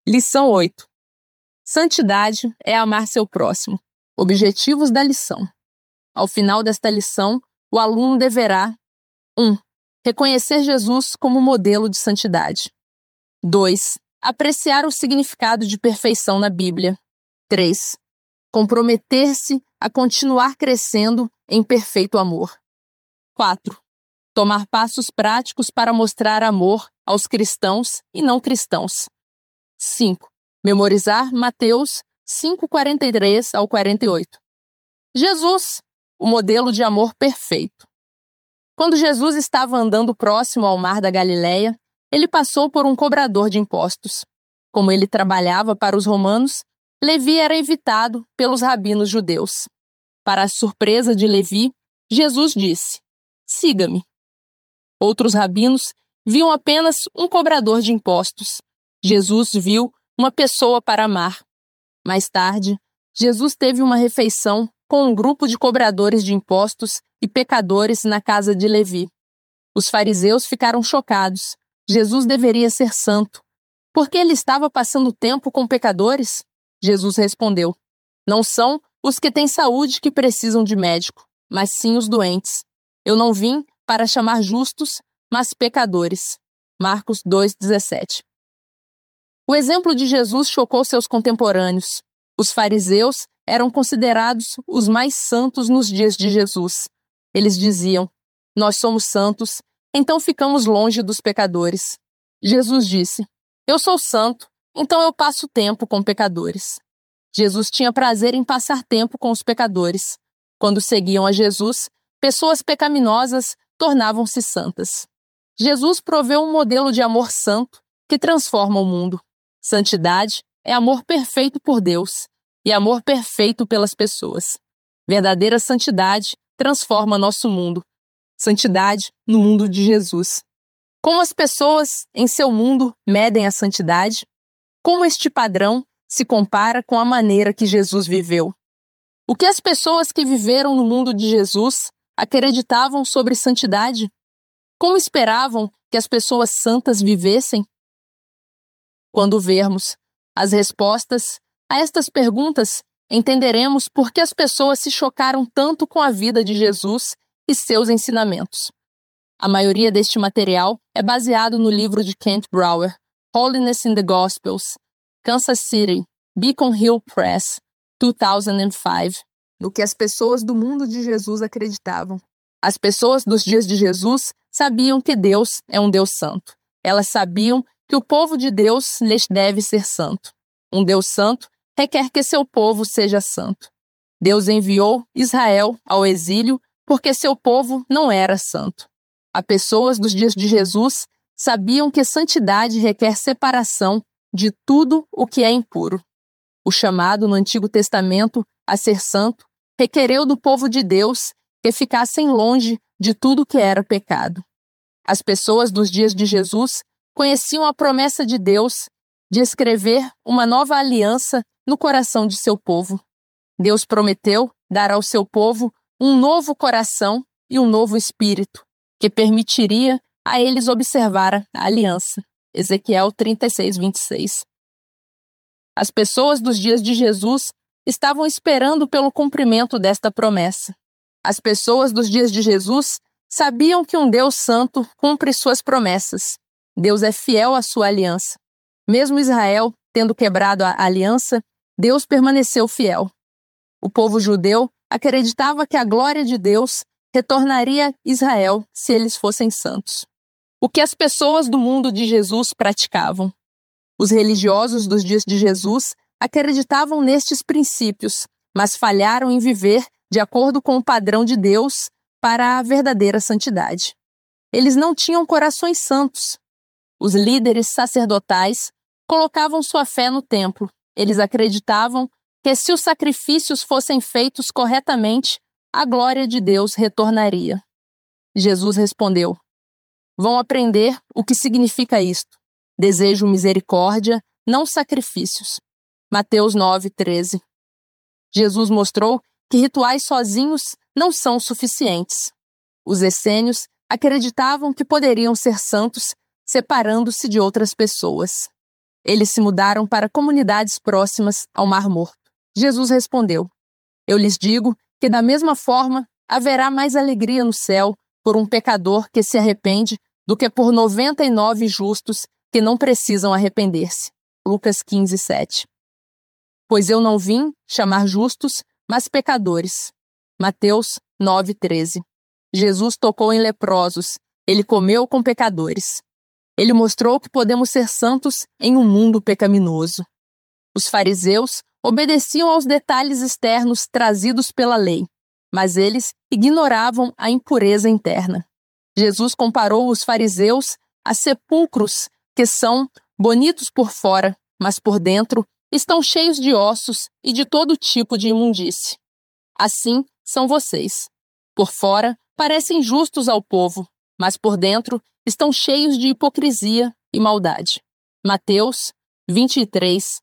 Lição 8. Santidade é amar seu próximo. Objetivos da lição. Ao final desta lição, o aluno deverá 1. Reconhecer Jesus como modelo de santidade. 2. Apreciar o significado de perfeição na Bíblia. 3. Comprometer-se a continuar crescendo em perfeito amor. 4. Tomar passos práticos para mostrar amor aos cristãos e não cristãos. 5. Memorizar Mateus 5:43 ao 48. Jesus, o modelo de amor perfeito. Quando Jesus estava andando próximo ao mar da Galileia, ele passou por um cobrador de impostos. Como ele trabalhava para os romanos, Levi era evitado pelos rabinos judeus. Para a surpresa de Levi, Jesus disse: "Siga-me." Outros rabinos viam apenas um cobrador de impostos. Jesus viu uma pessoa para amar. Mais tarde, Jesus teve uma refeição com um grupo de cobradores de impostos e pecadores na casa de Levi. Os fariseus ficaram chocados. Jesus deveria ser santo. Por que ele estava passando tempo com pecadores? Jesus respondeu: "Não são os que têm saúde que precisam de médico, mas sim os doentes. Eu não vim para chamar justos, mas pecadores." Marcos 2:17. O exemplo de Jesus chocou seus contemporâneos. Os fariseus eram considerados os mais santos nos dias de Jesus. Eles diziam: "Nós somos santos, então ficamos longe dos pecadores." Jesus disse: "Eu sou santo, então eu passo tempo com pecadores." Jesus tinha prazer em passar tempo com os pecadores. Quando seguiam a Jesus, pessoas pecaminosas tornavam-se santas. Jesus proveu um modelo de amor santo que transforma o mundo. Santidade é amor perfeito por Deus e amor perfeito pelas pessoas. Verdadeira santidade transforma nosso mundo. Santidade no mundo de Jesus. Como as pessoas em seu mundo medem a santidade? Como este padrão se compara com a maneira que Jesus viveu? O que as pessoas que viveram no mundo de Jesus acreditavam sobre santidade? Como esperavam que as pessoas santas vivessem? Quando vermos as respostas a estas perguntas, entenderemos por que as pessoas se chocaram tanto com a vida de Jesus e seus ensinamentos. A maioria deste material é baseado no livro de Kent Brower, Holiness in the Gospels, Kansas City, Beacon Hill Press, 2005, no que as pessoas do mundo de Jesus acreditavam. As pessoas dos dias de Jesus sabiam que Deus é um Deus santo. Elas sabiam que o povo de Deus lhes deve ser santo. Um Deus santo requer que seu povo seja santo. Deus enviou Israel ao exílio porque seu povo não era santo. As pessoas dos dias de Jesus sabiam que santidade requer separação de tudo o que é impuro. O chamado no Antigo Testamento a ser santo requereu do povo de Deus que ficassem longe de tudo que era pecado. As pessoas dos dias de Jesus conheciam a promessa de Deus de escrever uma nova aliança no coração de seu povo. Deus prometeu dar ao seu povo um novo coração e um novo espírito, que permitiria a eles observar a aliança. Ezequiel 36:26. As pessoas dos dias de Jesus estavam esperando pelo cumprimento desta promessa. As pessoas dos dias de Jesus sabiam que um Deus santo cumpre suas promessas. Deus é fiel à sua aliança. Mesmo Israel tendo quebrado a aliança, Deus permaneceu fiel. O povo judeu acreditava que a glória de Deus retornaria a Israel se eles fossem santos. O que as pessoas do mundo de Jesus praticavam? Os religiosos dos dias de Jesus acreditavam nestes princípios, mas falharam em viver de acordo com o padrão de Deus para a verdadeira santidade. Eles não tinham corações santos. Os líderes sacerdotais colocavam sua fé no templo. Eles acreditavam que se os sacrifícios fossem feitos corretamente, a glória de Deus retornaria. Jesus respondeu: "Vão aprender o que significa isto. Desejo misericórdia, não sacrifícios." Mateus 9:13. Jesus mostrou que rituais sozinhos não são suficientes. Os essênios acreditavam que poderiam ser santos separando-se de outras pessoas. Eles se mudaram para comunidades próximas ao Mar Morto. Jesus respondeu: Eu lhes digo que da mesma forma haverá mais alegria no céu por um pecador que se arrepende do que por 99 justos que não precisam arrepender-se. Lucas 15, 7. Pois eu não vim chamar justos, mas pecadores. Mateus 9, 13. Jesus tocou em leprosos, ele comeu com pecadores. Ele mostrou que podemos ser santos em um mundo pecaminoso. Os fariseus obedeciam aos detalhes externos trazidos pela lei, mas eles ignoravam a impureza interna. Jesus comparou os fariseus a sepulcros que são bonitos por fora, mas por dentro estão cheios de ossos e de todo tipo de imundície. Assim são vocês. Por fora parecem justos ao povo, mas por dentro estão cheios de hipocrisia e maldade. Mateus 23,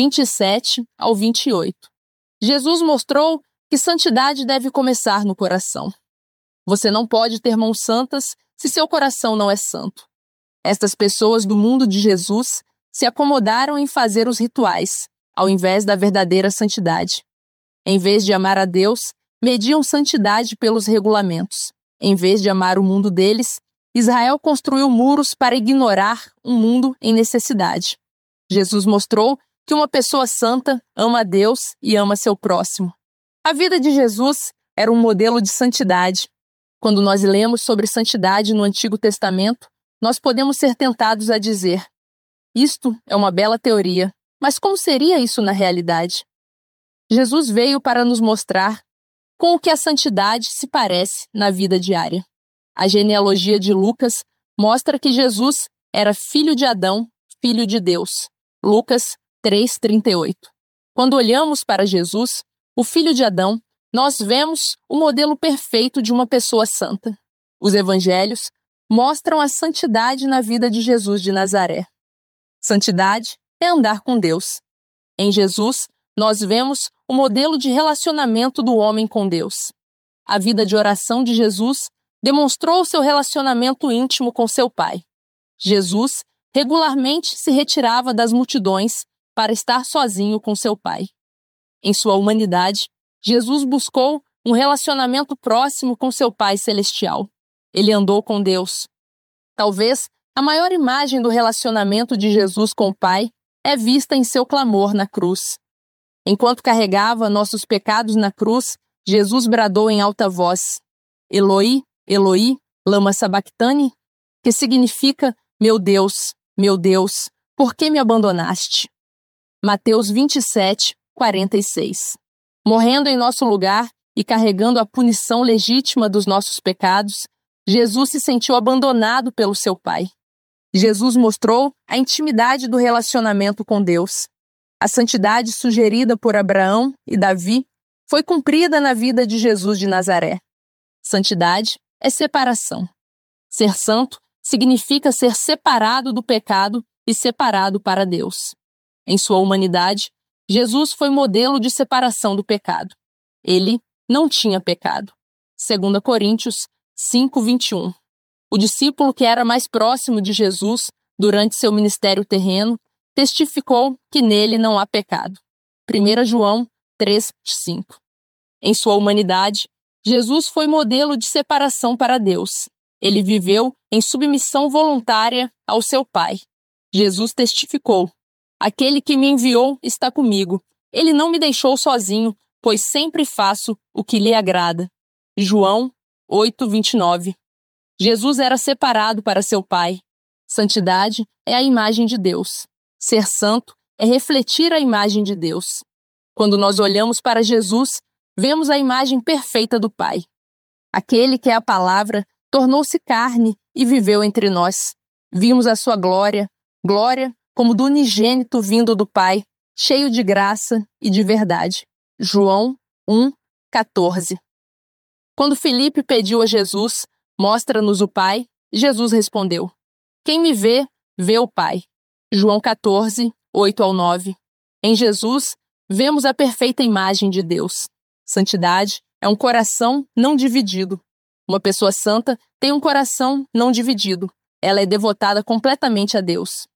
27 ao 28. Jesus mostrou que santidade deve começar no coração. Você não pode ter mãos santas se seu coração não é santo. Estas pessoas do mundo de Jesus se acomodaram em fazer os rituais, ao invés da verdadeira santidade. Em vez de amar a Deus, mediam santidade pelos regulamentos. Em vez de amar o mundo deles, Israel construiu muros para ignorar um mundo em necessidade. Jesus mostrou que uma pessoa santa ama a Deus e ama seu próximo. A vida de Jesus era um modelo de santidade. Quando nós lemos sobre santidade no Antigo Testamento, nós podemos ser tentados a dizer: isto é uma bela teoria, mas como seria isso na realidade? Jesus veio para nos mostrar com o que a santidade se parece na vida diária. A genealogia de Lucas mostra que Jesus era filho de Adão, filho de Deus. Lucas 3:38. Quando olhamos para Jesus, o filho de Adão, nós vemos o modelo perfeito de uma pessoa santa. Os evangelhos mostram a santidade na vida de Jesus de Nazaré. Santidade é andar com Deus. Em Jesus, nós vemos o modelo de relacionamento do homem com Deus. A vida de oração de Jesus demonstrou seu relacionamento íntimo com seu Pai. Jesus regularmente se retirava das multidões para estar sozinho com seu Pai. Em sua humanidade, Jesus buscou um relacionamento próximo com seu Pai Celestial. Ele andou com Deus. Talvez a maior imagem do relacionamento de Jesus com o Pai é vista em seu clamor na cruz. Enquanto carregava nossos pecados na cruz, Jesus bradou em alta voz: Eloi, Eloi, lama sabachthani, que significa: meu Deus, por que me abandonaste? Mateus 27, 46. Morrendo em nosso lugar e carregando a punição legítima dos nossos pecados, Jesus se sentiu abandonado pelo seu Pai. Jesus mostrou a intimidade do relacionamento com Deus. A santidade sugerida por Abraão e Davi foi cumprida na vida de Jesus de Nazaré. Santidade é separação. Ser santo significa ser separado do pecado e separado para Deus. Em sua humanidade, Jesus foi modelo de separação do pecado. Ele não tinha pecado. 2 Coríntios 5:21. O discípulo que era mais próximo de Jesus durante seu ministério terreno testificou que nele não há pecado. 1 João 3:5. Em sua humanidade, Jesus foi modelo de separação para Deus. Ele viveu em submissão voluntária ao seu Pai. Jesus testificou: aquele que me enviou está comigo. Ele não me deixou sozinho, pois sempre faço o que lhe agrada. João 8:29. Jesus era separado para seu Pai. Santidade é a imagem de Deus. Ser santo é refletir a imagem de Deus. Quando nós olhamos para Jesus, vemos a imagem perfeita do Pai. Aquele que é a palavra tornou-se carne e viveu entre nós. Vimos a sua glória, glória como do unigênito vindo do Pai, cheio de graça e de verdade. João 1:14. Quando Filipe pediu a Jesus: mostra-nos o Pai, Jesus respondeu: quem me vê, vê o Pai. João 14, 8-9. Em Jesus, vemos a perfeita imagem de Deus. Santidade é um coração não dividido. Uma pessoa santa tem um coração não dividido. Ela é devotada completamente a Deus.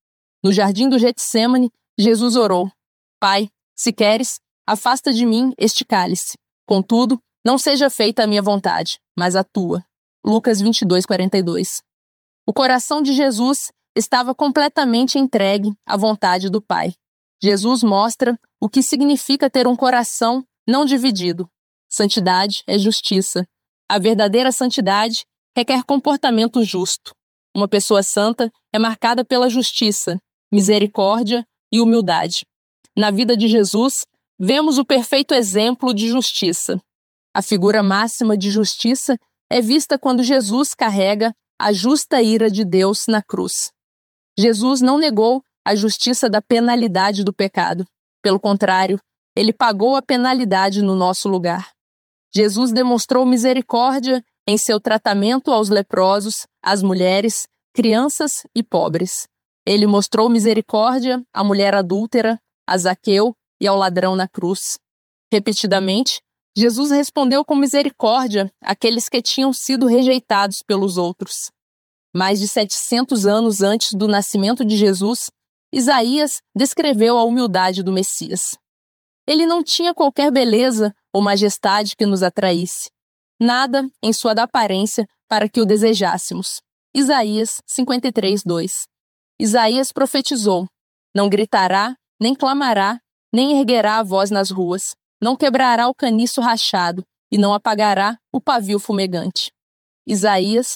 No jardim do Getsêmani, Jesus orou: Pai, se queres, afasta de mim este cálice. Contudo, não seja feita a minha vontade, mas a tua. Lucas 22:42. O coração de Jesus estava completamente entregue à vontade do Pai. Jesus mostra o que significa ter um coração não dividido. Santidade é justiça. A verdadeira santidade requer comportamento justo. Uma pessoa santa é marcada pela justiça, misericórdia e humildade. Na vida de Jesus, vemos o perfeito exemplo de justiça. A figura máxima de justiça é vista quando Jesus carrega a justa ira de Deus na cruz. Jesus não negou a justiça da penalidade do pecado. Pelo contrário, ele pagou a penalidade no nosso lugar. Jesus demonstrou misericórdia em seu tratamento aos leprosos, às mulheres, crianças e pobres. Ele mostrou misericórdia à mulher adúltera, a Zaqueu e ao ladrão na cruz. Repetidamente, Jesus respondeu com misericórdia àqueles que tinham sido rejeitados pelos outros. Mais de 700 anos antes do nascimento de Jesus, Isaías descreveu a humildade do Messias. Ele não tinha qualquer beleza ou majestade que nos atraísse. Nada em sua aparência para que o desejássemos. Isaías 53:2. Isaías profetizou: Não gritará, nem clamará, nem erguerá a voz nas ruas, não quebrará o caniço rachado e não apagará o pavio fumegante. Isaías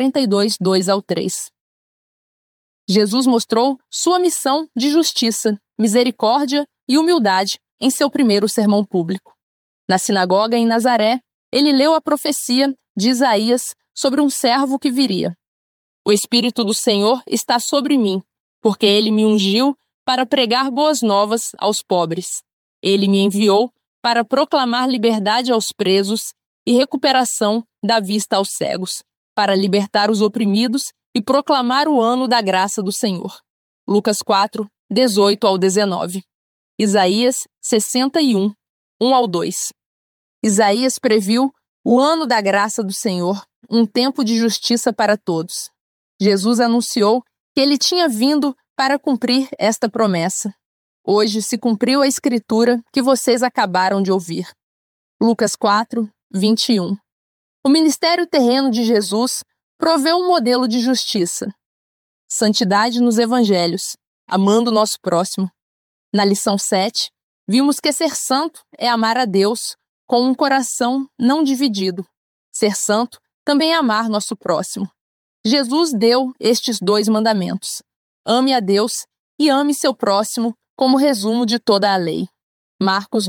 42:2-3. Jesus mostrou sua missão de justiça, misericórdia e humildade em seu primeiro sermão público. Na sinagoga em Nazaré, ele leu a profecia de Isaías sobre um servo que viria. O Espírito do Senhor está sobre mim, porque ele me ungiu para pregar boas novas aos pobres. Ele me enviou para proclamar liberdade aos presos e recuperação da vista aos cegos, para libertar os oprimidos e proclamar o ano da graça do Senhor. Lucas 4:18-19. Isaías 61, 1-2. Isaías previu o ano da graça do Senhor, um tempo de justiça para todos. Jesus anunciou que ele tinha vindo para cumprir esta promessa. Hoje se cumpriu a escritura que vocês acabaram de ouvir. Lucas 4:21. O ministério terreno de Jesus proveu um modelo de justiça. Santidade nos evangelhos, amando o nosso próximo. Na lição 7, vimos que ser santo é amar a Deus com um coração não dividido. Ser santo também é amar nosso próximo. Jesus deu estes 2 mandamentos: ame a Deus e ame seu próximo, como resumo de toda a lei. Marcos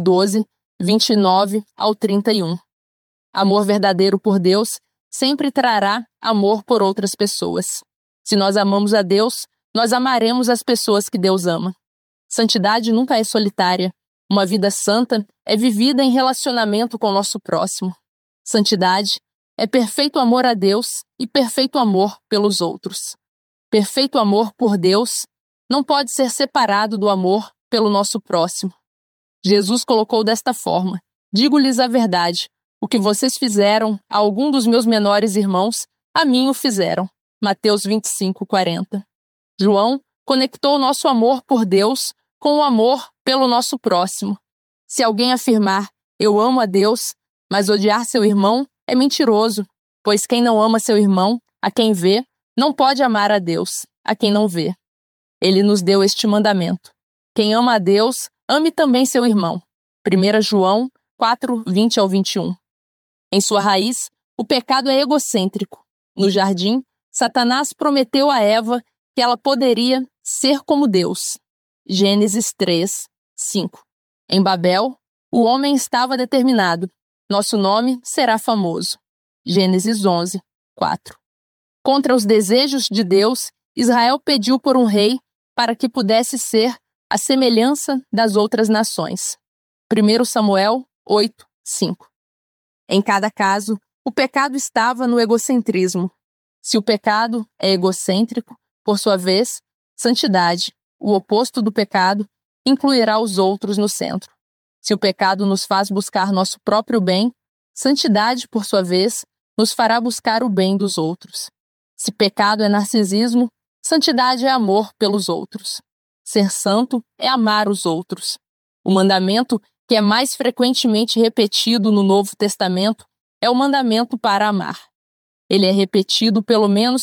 12:29-31. Amor verdadeiro por Deus sempre trará amor por outras pessoas. Se nós amamos a Deus, nós amaremos as pessoas que Deus ama. Santidade nunca é solitária. Uma vida santa é vivida em relacionamento com o nosso próximo. Santidade é perfeito amor a Deus e perfeito amor pelos outros. Perfeito amor por Deus não pode ser separado do amor pelo nosso próximo. Jesus colocou desta forma: digo-lhes a verdade, o que vocês fizeram a algum dos meus menores irmãos, a mim o fizeram. Mateus 25:40. João conectou o nosso amor por Deus com o amor pelo nosso próximo. Se alguém afirmar, eu amo a Deus, mas odiar seu irmão, é mentiroso, pois quem não ama seu irmão, a quem vê, não pode amar a Deus, a quem não vê. Ele nos deu este mandamento: quem ama a Deus, ame também seu irmão. 1 João 4:20-21. Em sua raiz, o pecado é egocêntrico. No jardim, Satanás prometeu a Eva que ela poderia ser como Deus. Gênesis 3:5. Em Babel, o homem estava determinado: nosso nome será famoso. Gênesis 11:4. Contra os desejos de Deus, Israel pediu por um rei para que pudesse ser a semelhança das outras nações. 1 Samuel 8:5. Em cada caso, o pecado estava no egocentrismo. Se o pecado é egocêntrico, por sua vez, santidade, o oposto do pecado, incluirá os outros no centro. Se o pecado nos faz buscar nosso próprio bem, santidade, por sua vez, nos fará buscar o bem dos outros. Se pecado é narcisismo, santidade é amor pelos outros. Ser santo é amar os outros. O mandamento que é mais frequentemente repetido no Novo Testamento é o mandamento para amar. Ele é repetido pelo menos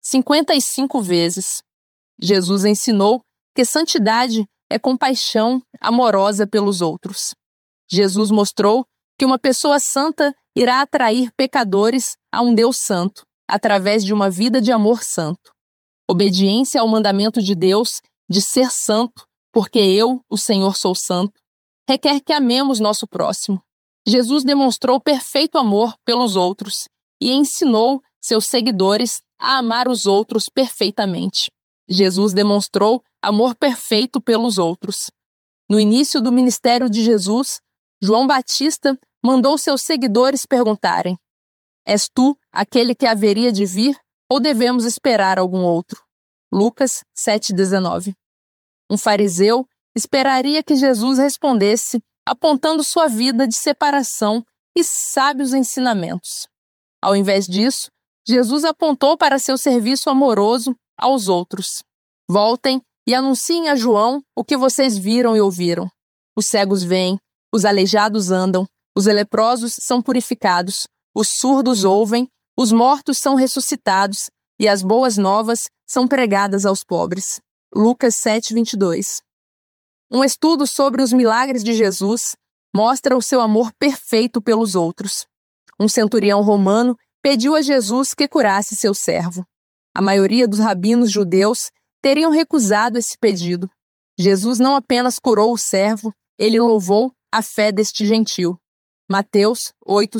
55 vezes. Jesus ensinou que santidade é compaixão amorosa pelos outros. Jesus mostrou que uma pessoa santa irá atrair pecadores a um Deus santo, através de uma vida de amor santo. Obediência ao mandamento de Deus de ser santo, porque eu, o Senhor, sou santo, requer que amemos nosso próximo. Jesus demonstrou perfeito amor pelos outros e ensinou seus seguidores a amar os outros perfeitamente. Jesus demonstrou amor perfeito pelos outros. No início do ministério de Jesus, João Batista mandou seus seguidores perguntarem: És tu aquele que haveria de vir ou devemos esperar algum outro? Lucas 7,19. Um fariseu esperaria que Jesus respondesse apontando sua vida de separação e sábios ensinamentos. Ao invés disso, Jesus apontou para seu serviço amoroso aos outros. Voltem e anunciem a João o que vocês viram e ouviram. Os cegos veem, os aleijados andam, os leprosos são purificados, os surdos ouvem, os mortos são ressuscitados e as boas novas são pregadas aos pobres. Lucas 7,22. Um estudo sobre os milagres de Jesus mostra o seu amor perfeito pelos outros. Um centurião romano pediu a Jesus que curasse seu servo. A maioria dos rabinos judeus teriam recusado esse pedido. Jesus não apenas curou o servo, ele louvou a fé deste gentil. Mateus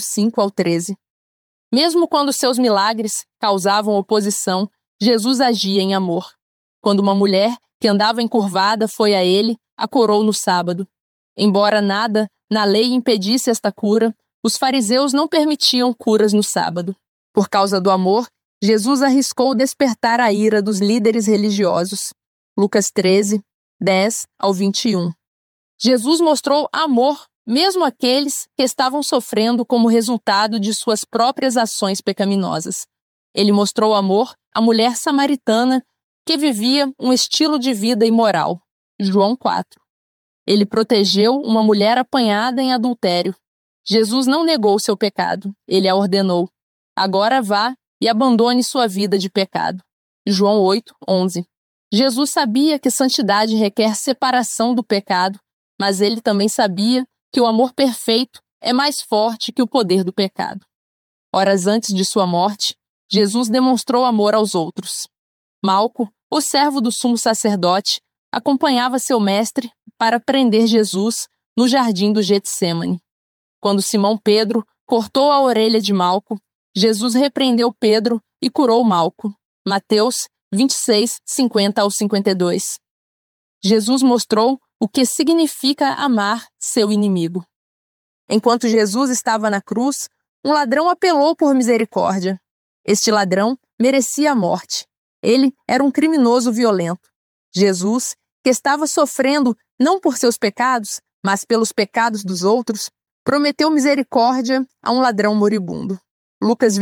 8:5-13. Mesmo quando seus milagres causavam oposição, Jesus agia em amor. Quando uma mulher que andava encurvada foi a ele, a curou no sábado. Embora nada na lei impedisse esta cura, os fariseus não permitiam curas no sábado. Por causa do amor, Jesus arriscou despertar a ira dos líderes religiosos. Lucas 13:10-21. Jesus mostrou amor mesmo àqueles que estavam sofrendo como resultado de suas próprias ações pecaminosas. Ele mostrou amor à mulher samaritana que vivia um estilo de vida imoral. João 4. Ele protegeu uma mulher apanhada em adultério. Jesus não negou seu pecado, ele a ordenou: agora vá e abandone sua vida de pecado. João 8:11. Jesus sabia que santidade requer separação do pecado, mas ele também sabia que o amor perfeito é mais forte que o poder do pecado. Horas antes de sua morte, Jesus demonstrou amor aos outros. Malco, o servo do sumo sacerdote, acompanhava seu mestre para prender Jesus no jardim do Getsêmani. Quando Simão Pedro cortou a orelha de Malco, Jesus repreendeu Pedro e curou Malco. Mateus 26:50-52. Jesus mostrou o que significa amar seu inimigo. Enquanto Jesus estava na cruz, um ladrão apelou por misericórdia. Este ladrão merecia a morte. Ele era um criminoso violento. Jesus, que estava sofrendo não por seus pecados, mas pelos pecados dos outros, prometeu misericórdia a um ladrão moribundo. Lucas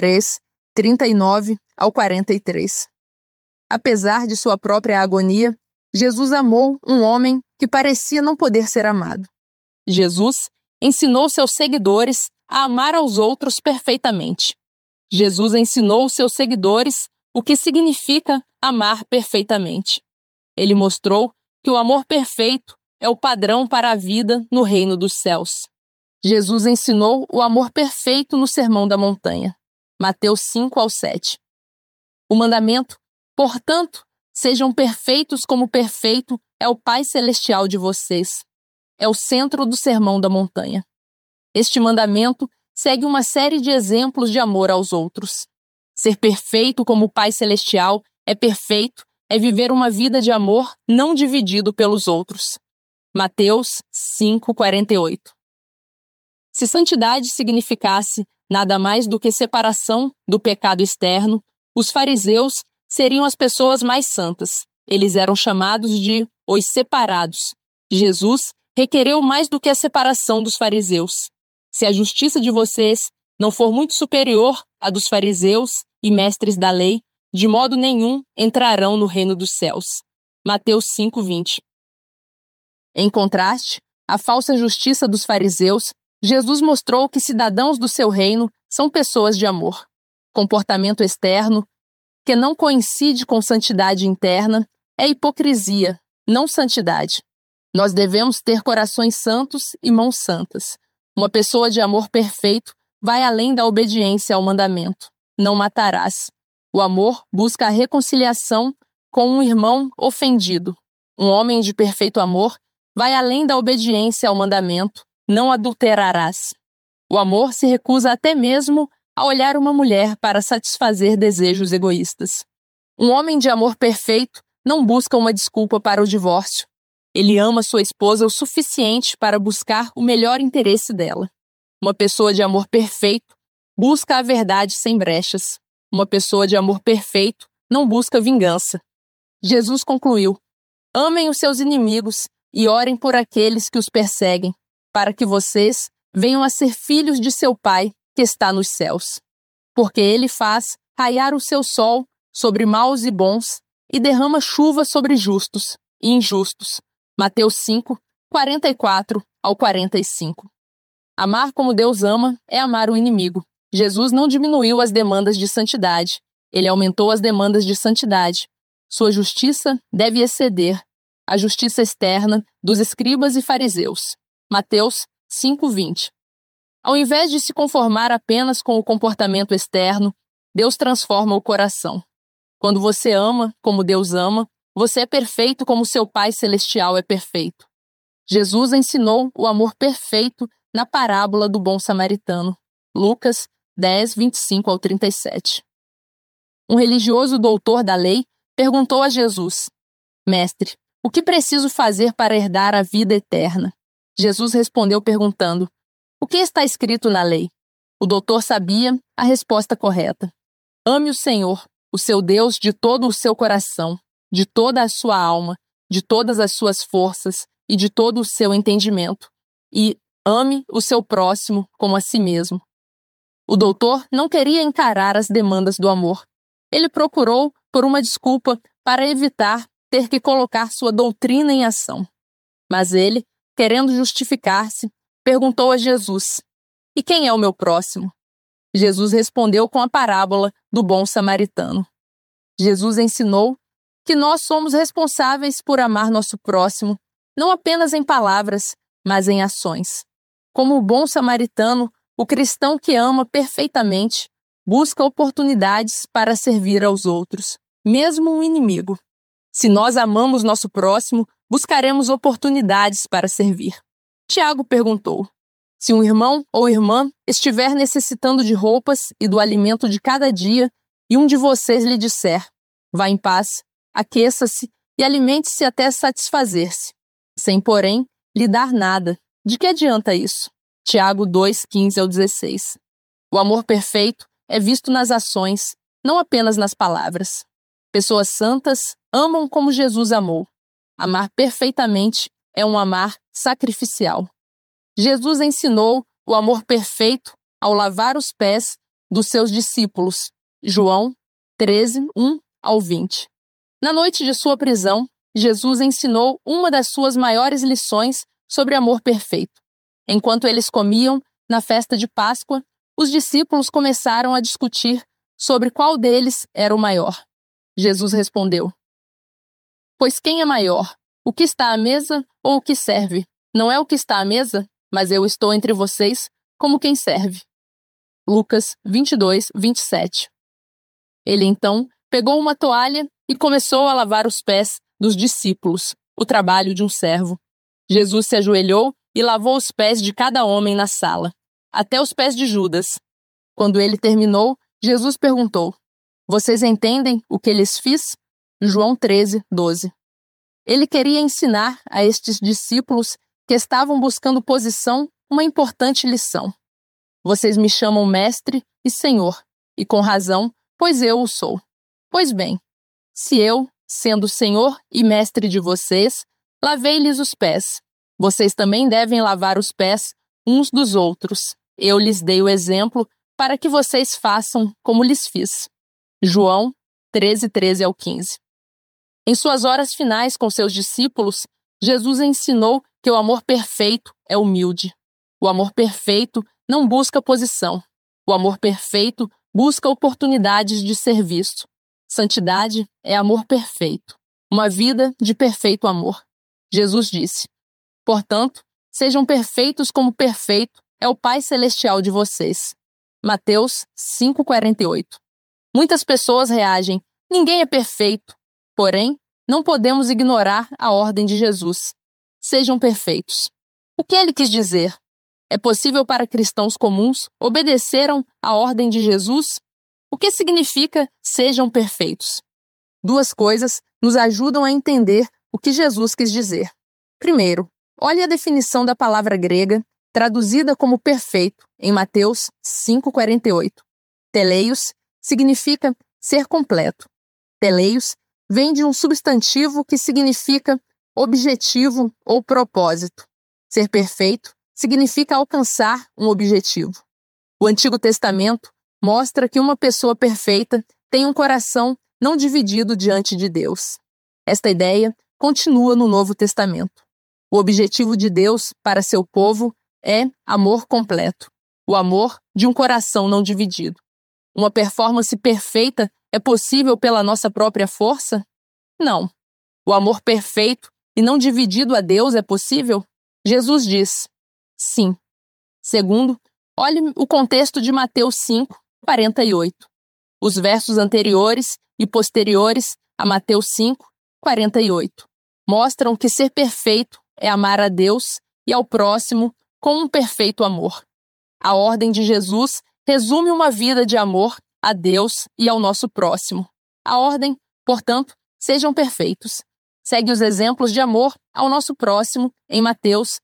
23:39-43. Apesar de sua própria agonia, Jesus amou um homem que parecia não poder ser amado. Jesus ensinou seus seguidores a amar aos outros perfeitamente. Jesus ensinou seus seguidores o que significa amar perfeitamente. Ele mostrou que o amor perfeito é o padrão para a vida no reino dos céus. Jesus ensinou o amor perfeito no Sermão da Montanha. Mateus 5-7. O mandamento, portanto, sejam perfeitos como perfeito é o Pai Celestial de vocês. É o centro do Sermão da Montanha. Este mandamento segue uma série de exemplos de amor aos outros. Ser perfeito como o Pai Celestial é perfeito, é viver uma vida de amor não dividido pelos outros. Mateus 5:48. Se santidade significasse nada mais do que separação do pecado externo, os fariseus seriam as pessoas mais santas. Eles eram chamados de os separados. Jesus requereu mais do que a separação dos fariseus. Se a justiça de vocês não for muito superior à dos fariseus e mestres da lei, de modo nenhum entrarão no reino dos céus. Mateus 5:20. Em contraste, à falsa justiça dos fariseus, Jesus mostrou que cidadãos do seu reino são pessoas de amor. Comportamento externo, que não coincide com santidade interna, é hipocrisia, não santidade. Nós devemos ter corações santos e mãos santas. Uma pessoa de amor perfeito vai além da obediência ao mandamento. Não matarás. O amor busca a reconciliação com um irmão ofendido. Um homem de perfeito amor vai além da obediência ao mandamento. Não adulterarás. O amor se recusa até mesmo a olhar uma mulher para satisfazer desejos egoístas. Um homem de amor perfeito não busca uma desculpa para o divórcio. Ele ama sua esposa o suficiente para buscar o melhor interesse dela. Uma pessoa de amor perfeito busca a verdade sem brechas. Uma pessoa de amor perfeito não busca vingança. Jesus concluiu: amem os seus inimigos e orem por aqueles que os perseguem, para que vocês venham a ser filhos de seu Pai que está nos céus. Porque ele faz raiar o seu sol sobre maus e bons e derrama chuva sobre justos e injustos. Mateus 5, 44 ao 45. Amar como Deus ama é amar o inimigo. Jesus não diminuiu as demandas de santidade. Ele aumentou as demandas de santidade. Sua justiça deve exceder a justiça externa dos escribas e fariseus. Mateus 5:20. Ao invés de se conformar apenas com o comportamento externo, Deus transforma o coração. Quando você ama como Deus ama, você é perfeito como seu Pai Celestial é perfeito. Jesus ensinou o amor perfeito na parábola do bom samaritano. Lucas 10, 25 ao 37. Um religioso doutor da lei perguntou a Jesus: Mestre, o que preciso fazer para herdar a vida eterna? Jesus respondeu perguntando: o que está escrito na lei? O doutor sabia a resposta correta. Ame o Senhor, o seu Deus, de todo o seu coração, de toda a sua alma, de todas as suas forças e de todo o seu entendimento. E ame o seu próximo como a si mesmo. O doutor não queria encarar as demandas do amor. Ele procurou por uma desculpa para evitar ter que colocar sua doutrina em ação. Mas ele, querendo justificar-se, perguntou a Jesus: e quem é o meu próximo? Jesus respondeu com a parábola do bom samaritano. Jesus ensinou que nós somos responsáveis por amar nosso próximo, não apenas em palavras, mas em ações. Como o bom samaritano, o cristão que ama perfeitamente busca oportunidades para servir aos outros, mesmo um inimigo. Se nós amamos nosso próximo, buscaremos oportunidades para servir. Tiago perguntou: se um irmão ou irmã estiver necessitando de roupas e do alimento de cada dia, e um de vocês lhe disser: vá em paz, aqueça-se e alimente-se até satisfazer-se, sem, porém, lhe dar nada, de que adianta isso? Tiago 2, 15 ao 16. O amor perfeito é visto nas ações, não apenas nas palavras. Pessoas santas amam como Jesus amou. Amar perfeitamente é um amar sacrificial. Jesus ensinou o amor perfeito ao lavar os pés dos seus discípulos. João 13, 1 ao 20. Na noite de sua prisão, Jesus ensinou uma das suas maiores lições sobre amor perfeito. Enquanto eles comiam, na festa de Páscoa, os discípulos começaram a discutir sobre qual deles era o maior. Jesus respondeu: pois quem é maior, o que está à mesa ou o que serve? Não é o que está à mesa, mas eu estou entre vocês como quem serve. Lucas 22, 27. Ele então pegou uma toalha e começou a lavar os pés dos discípulos, o trabalho de um servo. Jesus se ajoelhou e lavou os pés de cada homem na sala, até os pés de Judas. Quando ele terminou, Jesus perguntou: vocês entendem o que lhes fiz? João 13, 12. Ele queria ensinar a estes discípulos que estavam buscando posição uma importante lição. Vocês me chamam mestre e senhor, e com razão, pois eu o sou. Pois bem, se eu, sendo senhor e mestre de vocês, lavei-lhes os pés, vocês também devem lavar os pés uns dos outros. Eu lhes dei o exemplo para que vocês façam como lhes fiz. João 13, 13 ao 15. Em suas horas finais com seus discípulos, Jesus ensinou que o amor perfeito é humilde. O amor perfeito não busca posição. O amor perfeito busca oportunidades de ser visto. Santidade é amor perfeito, uma vida de perfeito amor. Jesus disse: portanto, sejam perfeitos como perfeito é o Pai Celestial de vocês. Mateus 5,48. Muitas pessoas reagem: ninguém é perfeito. Porém, não podemos ignorar a ordem de Jesus. Sejam perfeitos. O que ele quis dizer? É possível para cristãos comuns obedeceram à ordem de Jesus? O que significa sejam perfeitos? Duas coisas nos ajudam a entender o que Jesus quis dizer. Primeiro, olhe a definição da palavra grega, traduzida como perfeito, em Mateus 5,48. Teleios significa ser completo. Teleios vem de um substantivo que significa objetivo ou propósito. Ser perfeito significa alcançar um objetivo. O Antigo Testamento mostra que uma pessoa perfeita tem um coração não dividido diante de Deus. Esta ideia continua no Novo Testamento. O objetivo de Deus para seu povo é amor completo, o amor de um coração não dividido. Uma performance perfeita é possível pela nossa própria força? Não. O amor perfeito e não dividido a Deus é possível? Jesus diz: sim. Segundo, olhe o contexto de Mateus 5,48. Os versos anteriores e posteriores a Mateus 5,48 mostram que ser perfeito é amar a Deus e ao próximo com um perfeito amor. A ordem de Jesus resume uma vida de amor a Deus e ao nosso próximo. A ordem, portanto, sejam perfeitos. Segue os exemplos de amor ao nosso próximo em Mateus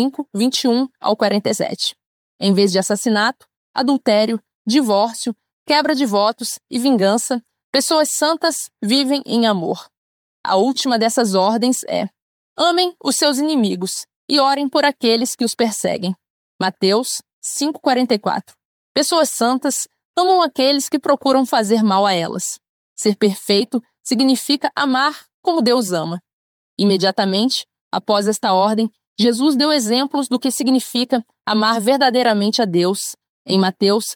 5:21 ao 47. Em vez de assassinato, adultério, divórcio, quebra de votos e vingança, pessoas santas vivem em amor. A última dessas ordens é: amem os seus inimigos e orem por aqueles que os perseguem. Mateus 5,44. Pessoas santas amam aqueles que procuram fazer mal a elas. Ser perfeito significa amar como Deus ama. Imediatamente, após esta ordem, Jesus deu exemplos do que significa amar verdadeiramente a Deus, em Mateus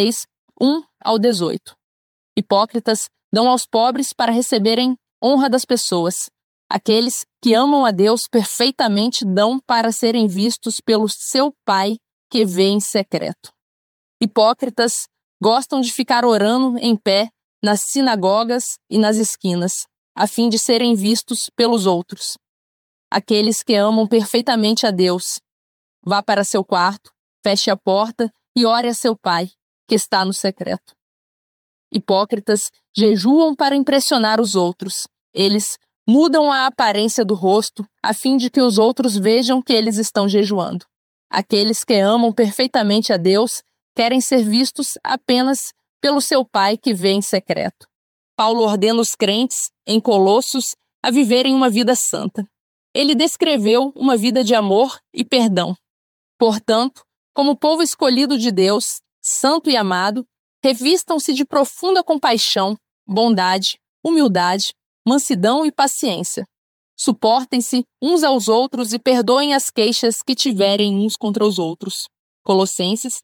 6:1 ao 18. Hipócritas dão aos pobres para receberem honra das pessoas. Aqueles que amam a Deus perfeitamente dão para serem vistos pelo seu Pai que vê em secreto. Hipócritas gostam de ficar orando em pé nas sinagogas e nas esquinas, a fim de serem vistos pelos outros. Aqueles que amam perfeitamente a Deus, vá para seu quarto, feche a porta e ore a seu Pai, que está no secreto. Hipócritas jejuam para impressionar os outros. Eles mudam a aparência do rosto, a fim de que os outros vejam que eles estão jejuando. Aqueles que amam perfeitamente a Deus querem ser vistos apenas pelo seu Pai que vê em secreto. Paulo ordena os crentes, em Colossos, a viverem uma vida santa. Ele descreveu uma vida de amor e perdão. Portanto, como povo escolhido de Deus, santo e amado, revistam-se de profunda compaixão, bondade, humildade, mansidão e paciência. Suportem-se uns aos outros e perdoem as queixas que tiverem uns contra os outros. Colossenses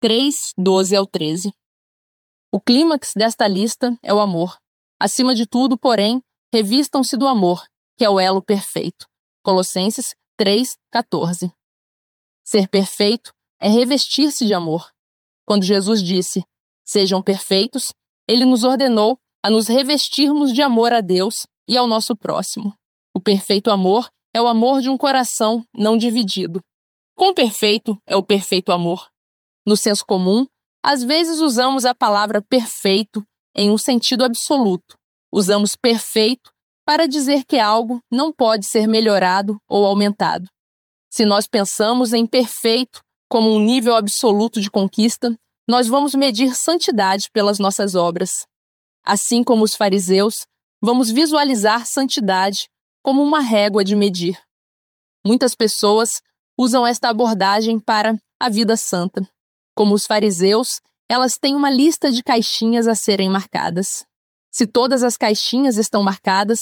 3:12 ao 13. O clímax desta lista é o amor. Acima de tudo, porém, revistam-se do amor, que é o elo perfeito. Colossenses 3:14. Ser perfeito é revestir-se de amor. Quando Jesus disse: sejam perfeitos, ele nos ordenou a nos revestirmos de amor a Deus e ao nosso próximo. O perfeito amor é o amor de um coração não dividido. Quão perfeito é o perfeito amor? No senso comum, às vezes usamos a palavra perfeito em um sentido absoluto. Usamos perfeito para dizer que algo não pode ser melhorado ou aumentado. Se nós pensamos em perfeito como um nível absoluto de conquista, nós vamos medir santidade pelas nossas obras. Assim como os fariseus, vamos visualizar santidade como uma régua de medir. Muitas pessoas usam esta abordagem para a vida santa. Como os fariseus, elas têm uma lista de caixinhas a serem marcadas. Se todas as caixinhas estão marcadas,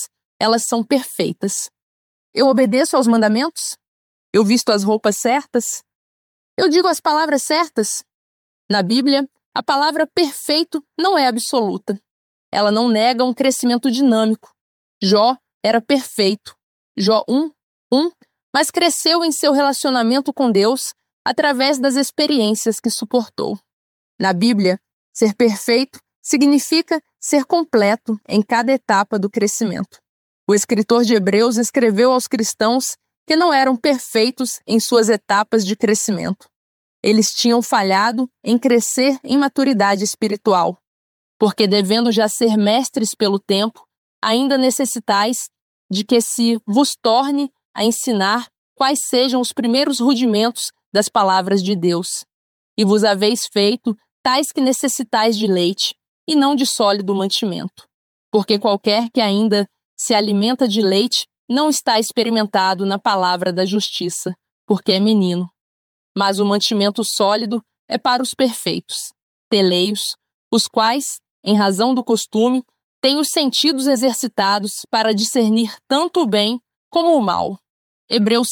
elas são perfeitas. Eu obedeço aos mandamentos? Eu visto as roupas certas? Eu digo as palavras certas? Na Bíblia, a palavra perfeito não é absoluta. Ela não nega um crescimento dinâmico. Jó era perfeito. Jó 1:1, mas cresceu em seu relacionamento com Deus através das experiências que suportou. Na Bíblia, ser perfeito significa ser completo em cada etapa do crescimento. O escritor de Hebreus escreveu aos cristãos que não eram perfeitos em suas etapas de crescimento. Eles tinham falhado em crescer em maturidade espiritual, porque devendo já ser mestres pelo tempo, ainda necessitais de que se vos torne a ensinar quais sejam os primeiros rudimentos das palavras de Deus. E vos haveis feito tais que necessitais de leite, e não de sólido mantimento. Porque qualquer que ainda se alimenta de leite não está experimentado na palavra da justiça, porque é menino. Mas o mantimento sólido é para os perfeitos, teleios, os quais, em razão do costume, têm os sentidos exercitados para discernir tanto o bem como o mal. Hebreus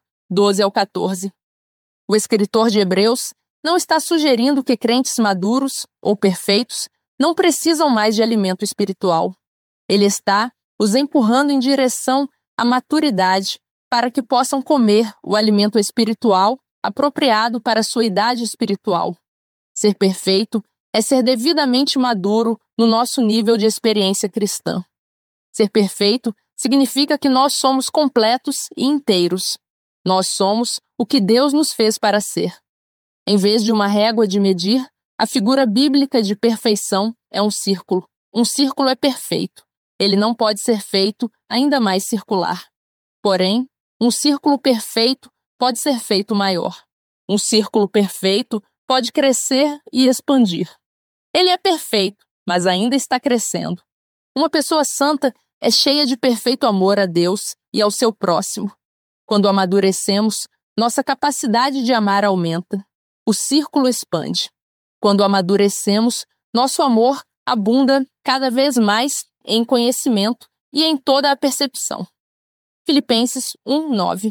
5:12-14. O escritor de Hebreus não está sugerindo que crentes maduros ou perfeitos não precisam mais de alimento espiritual. Ele está os empurrando em direção à maturidade para que possam comer o alimento espiritual apropriado para a sua idade espiritual. Ser perfeito é ser devidamente maduro no nosso nível de experiência cristã. Ser perfeito significa que nós somos completos e inteiros. Nós somos o que Deus nos fez para ser. Em vez de uma régua de medir, a figura bíblica de perfeição é um círculo. Um círculo é perfeito. Ele não pode ser feito ainda mais circular. Porém, um círculo perfeito pode ser feito maior. Um círculo perfeito pode crescer e expandir. Ele é perfeito, mas ainda está crescendo. Uma pessoa santa é cheia de perfeito amor a Deus e ao seu próximo. Quando amadurecemos, nossa capacidade de amar aumenta. O círculo expande. Quando amadurecemos, nosso amor abunda cada vez mais em conhecimento e em toda a percepção. Filipenses 1:9.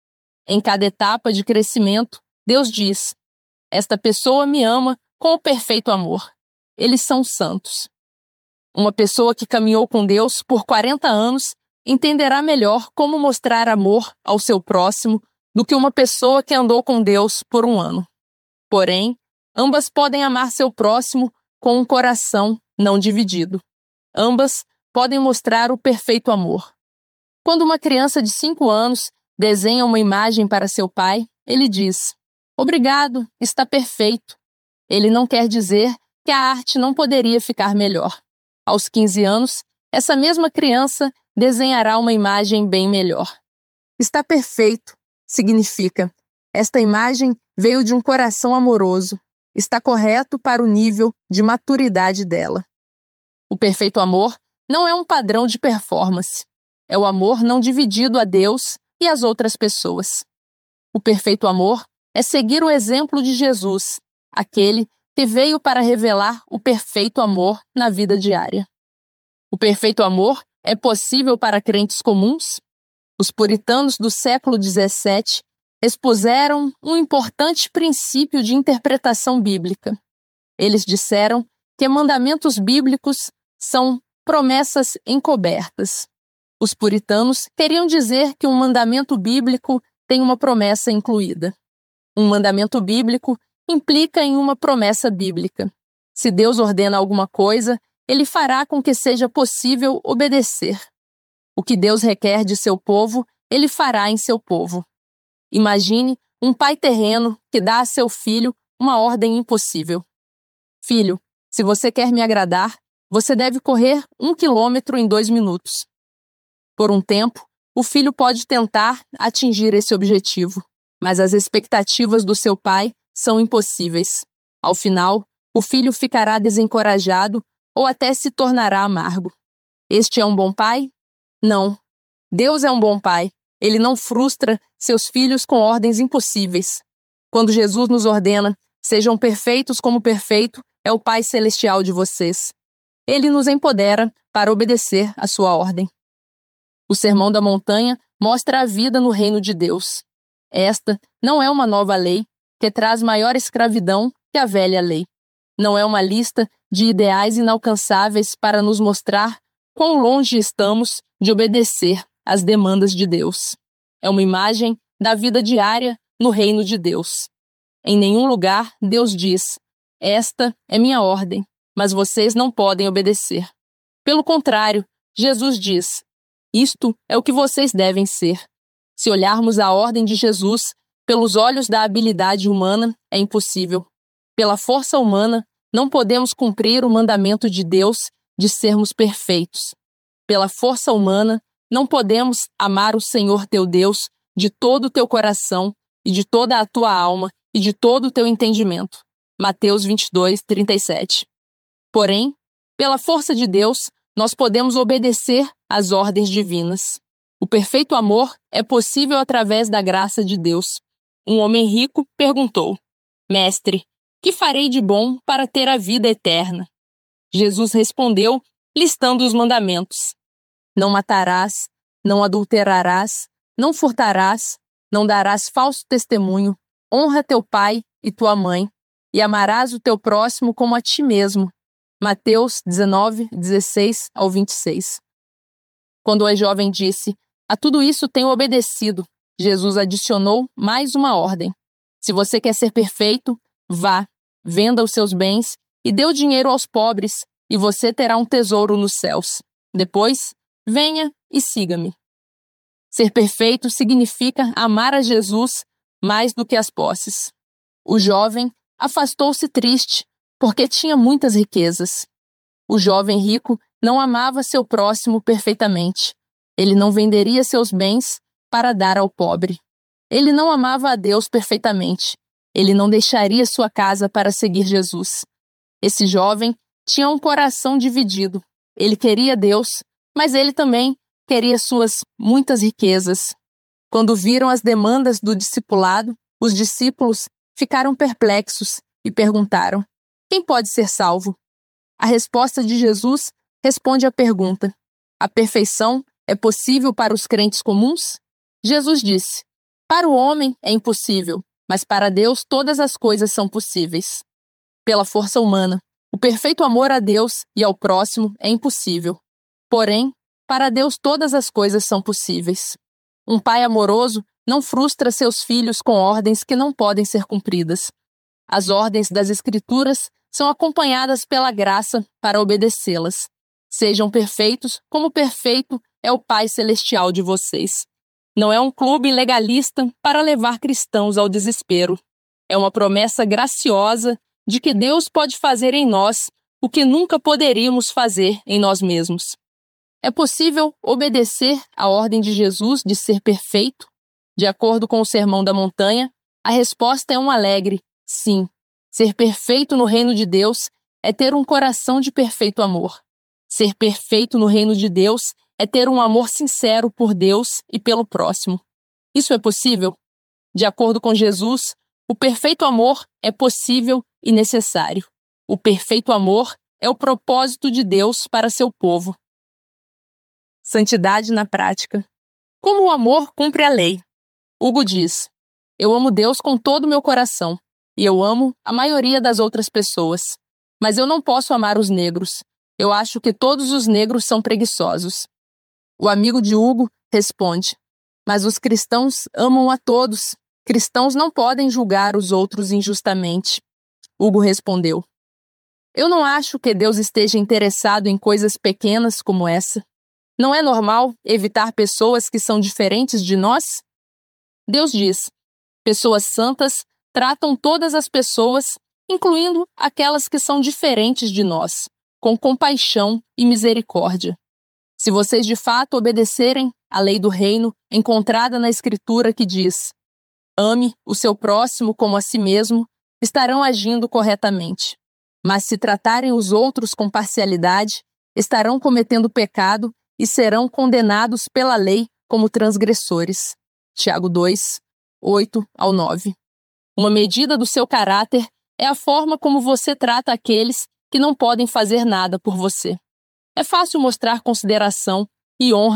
Em cada etapa de crescimento, Deus diz: esta pessoa me ama com o perfeito amor. Eles são santos. Uma pessoa que caminhou com Deus por 40 anos entenderá melhor como mostrar amor ao seu próximo do que uma pessoa que andou com Deus por 1 ano. Porém, ambas podem amar seu próximo com um coração não dividido. Ambas podem mostrar o perfeito amor. Quando uma criança de 5 anos desenha uma imagem para seu pai, ele diz: obrigado, está perfeito. Ele não quer dizer que a arte não poderia ficar melhor. Aos 15 anos, essa mesma criança desenhará uma imagem bem melhor. Está perfeito significa: esta imagem veio de um coração amoroso. Está correto para o nível de maturidade dela. O perfeito amor não é um padrão de performance. É o amor não dividido a Deus e às outras pessoas. O perfeito amor é seguir o exemplo de Jesus, aquele que veio para revelar o perfeito amor na vida diária. O perfeito amor é possível para crentes comuns? Os puritanos do século XVII expuseram um importante princípio de interpretação bíblica. Eles disseram que mandamentos bíblicos são promessas encobertas. Os puritanos queriam dizer que um mandamento bíblico tem uma promessa incluída. Um mandamento bíblico implica em uma promessa bíblica. Se Deus ordena alguma coisa, Ele fará com que seja possível obedecer. O que Deus requer de seu povo, Ele fará em seu povo. Imagine um pai terreno que dá a seu filho uma ordem impossível. Filho, se você quer me agradar, você deve correr 1 quilômetro em 2 minutos. Por um tempo, o filho pode tentar atingir esse objetivo, mas as expectativas do seu pai são impossíveis. Ao final, o filho ficará desencorajado ou até se tornará amargo. Este é um bom pai? Não. Deus é um bom pai. Ele não frustra seus filhos com ordens impossíveis. Quando Jesus nos ordena, sejam perfeitos como perfeito é o Pai Celestial de vocês. Ele nos empodera para obedecer a sua ordem. O Sermão da Montanha mostra a vida no reino de Deus. Esta não é uma nova lei que traz maior escravidão que a velha lei. Não é uma lista de ideais inalcançáveis para nos mostrar quão longe estamos de obedecer às demandas de Deus. É uma imagem da vida diária no reino de Deus. Em nenhum lugar Deus diz: "Esta é minha ordem, mas vocês não podem obedecer." Pelo contrário, Jesus diz: "Isto é o que vocês devem ser." Se olharmos a ordem de Jesus pelos olhos da habilidade humana, é impossível. Pela força humana, não podemos cumprir o mandamento de Deus de sermos perfeitos. Pela força humana, não podemos amar o Senhor teu Deus de todo o teu coração e de toda a tua alma e de todo o teu entendimento. Mateus 22, 37. Porém, pela força de Deus, nós podemos obedecer às ordens divinas. O perfeito amor é possível através da graça de Deus. Um homem rico perguntou: "Mestre, que farei de bom para ter a vida eterna?" Jesus respondeu, listando os mandamentos: "Não matarás, não adulterarás, não furtarás, não darás falso testemunho, honra teu pai e tua mãe, e amarás o teu próximo como a ti mesmo." Mateus 19, 16 ao 26. Quando a jovem disse: "A tudo isso tenho obedecido", Jesus adicionou mais uma ordem: "Se você quer ser perfeito, vá, venda os seus bens e dê o dinheiro aos pobres, e você terá um tesouro nos céus. Depois, venha e siga-me." Ser perfeito significa amar a Jesus mais do que as posses. O jovem afastou-se triste, porque tinha muitas riquezas. O jovem rico não amava seu próximo perfeitamente. Ele não venderia seus bens para dar ao pobre. Ele não amava a Deus perfeitamente. Ele não deixaria sua casa para seguir Jesus. Esse jovem tinha um coração dividido. Ele queria Deus, mas ele também queria suas muitas riquezas. Quando viram as demandas do discipulado, os discípulos ficaram perplexos e perguntaram: "Quem pode ser salvo?" A resposta de Jesus responde à pergunta: a perfeição é possível para os crentes comuns? Jesus disse: "Para o homem é impossível, mas para Deus todas as coisas são possíveis." Pela força humana, o perfeito amor a Deus e ao próximo é impossível. Porém, para Deus todas as coisas são possíveis. Um pai amoroso não frustra seus filhos com ordens que não podem ser cumpridas. As ordens das Escrituras são acompanhadas pela graça para obedecê-las. Sejam perfeitos, como perfeito é o Pai Celestial de vocês. Não é um clube legalista para levar cristãos ao desespero. É uma promessa graciosa de que Deus pode fazer em nós o que nunca poderíamos fazer em nós mesmos. É possível obedecer à ordem de Jesus de ser perfeito? De acordo com o Sermão da Montanha, a resposta é um alegre sim. Ser perfeito no reino de Deus é ter um coração de perfeito amor. Ser perfeito no reino de Deus é ter um amor sincero por Deus e pelo próximo. Isso é possível? De acordo com Jesus, o perfeito amor é possível e necessário. O perfeito amor é o propósito de Deus para seu povo. Santidade na prática. Como o amor cumpre a lei? Hugo diz: "Eu amo Deus com todo o meu coração, e eu amo a maioria das outras pessoas. Mas eu não posso amar os negros. Eu acho que todos os negros são preguiçosos." O amigo de Hugo responde: "Mas os cristãos amam a todos. Cristãos não podem julgar os outros injustamente." Hugo respondeu: "Eu não acho que Deus esteja interessado em coisas pequenas como essa. Não é normal evitar pessoas que são diferentes de nós? Deus diz: pessoas santas tratam todas as pessoas, incluindo aquelas que são diferentes de nós, com compaixão e misericórdia. Se vocês de fato obedecerem à lei do reino encontrada na Escritura que diz: ame o seu próximo como a si mesmo, estarão agindo corretamente. Mas se tratarem os outros com parcialidade, estarão cometendo pecado e serão condenados pela lei como transgressores." Tiago 2, 8 ao 9. Uma medida do seu caráter é a forma como você trata aqueles que não podem fazer nada por você. É fácil mostrar consideração e honra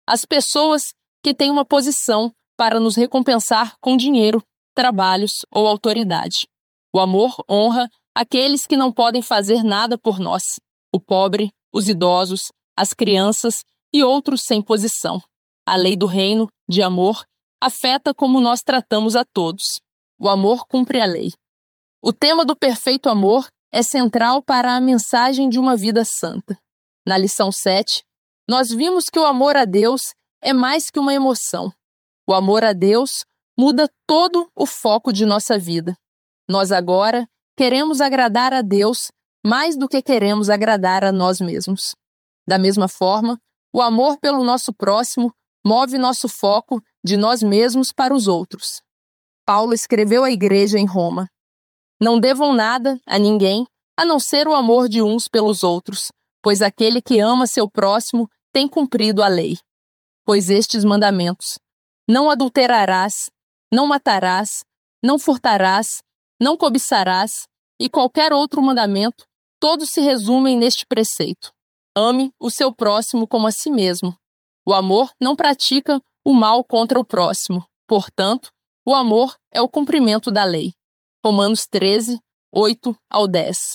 as pessoas que têm uma posição para nos recompensar com dinheiro, trabalhos ou autoridade. O amor honra aqueles que não podem fazer nada por nós, o pobre, os idosos, as crianças e outros sem posição. A lei do reino, de amor, afeta como nós tratamos a todos. O amor cumpre a lei. O tema do perfeito amor é central para a mensagem de uma vida santa. Na lição 7, nós vimos que o amor a Deus é mais que uma emoção. O amor a Deus muda todo o foco de nossa vida. Nós agora queremos agradar a Deus mais do que queremos agradar a nós mesmos. Da mesma forma, o amor pelo nosso próximo move nosso foco de nós mesmos para os outros. Paulo escreveu à igreja em Roma: Não devam nada a ninguém, a não ser o amor de uns pelos outros, pois aquele que ama seu próximo tem cumprido a lei. Pois estes mandamentos: não adulterarás, não matarás, não furtarás, não cobiçarás, e qualquer outro mandamento, todos se resumem neste preceito: ame o seu próximo como a si mesmo. O amor não pratica o mal contra o próximo, portanto, o amor é o cumprimento da lei. Romanos 13, 8 ao 10.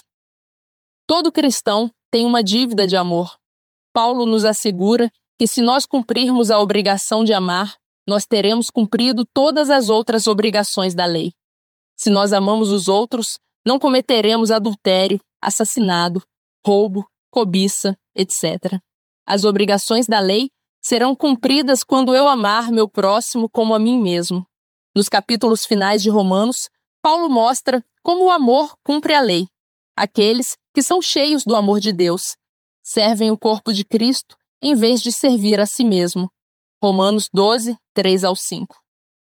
Todo cristão tem uma dívida de amor. Paulo nos assegura que se nós cumprirmos a obrigação de amar, nós teremos cumprido todas as outras obrigações da lei. Se nós amamos os outros, não cometeremos adultério, assassinato, roubo, cobiça, etc. As obrigações da lei serão cumpridas quando eu amar meu próximo como a mim mesmo. Nos capítulos finais de Romanos, Paulo mostra como o amor cumpre a lei. Aqueles que são cheios do amor de Deus servem o corpo de Cristo em vez de servir a si mesmo. Romanos 12, 3 ao 5.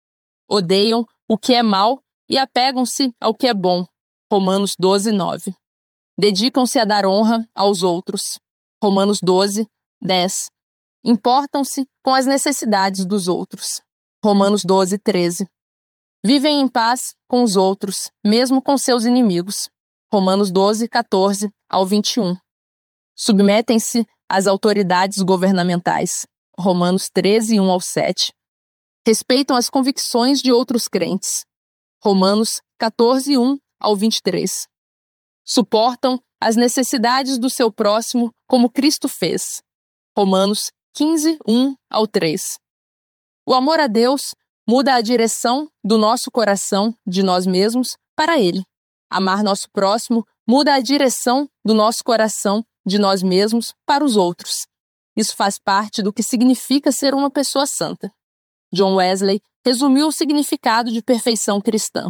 Odeiam o que é mal e apegam-se ao que é bom. Romanos 12, 9. Dedicam-se a dar honra aos outros. Romanos 12, 10. Importam-se com as necessidades dos outros. Romanos 12, 13. Vivem em paz com os outros, mesmo com seus inimigos. Romanos 12, 14 ao 21. Submetem-se às autoridades governamentais. Romanos 13, 1 ao 7. Respeitam as convicções de outros crentes. Romanos 14, 1 ao 23. Suportam as necessidades do seu próximo como Cristo fez. Romanos 15, 1 ao 3. O amor a Deus muda a direção do nosso coração de nós mesmos para Ele. Amar nosso próximo muda a direção do nosso coração de nós mesmos para os outros. Isso faz parte do que significa ser uma pessoa santa. John Wesley resumiu o significado de perfeição cristã.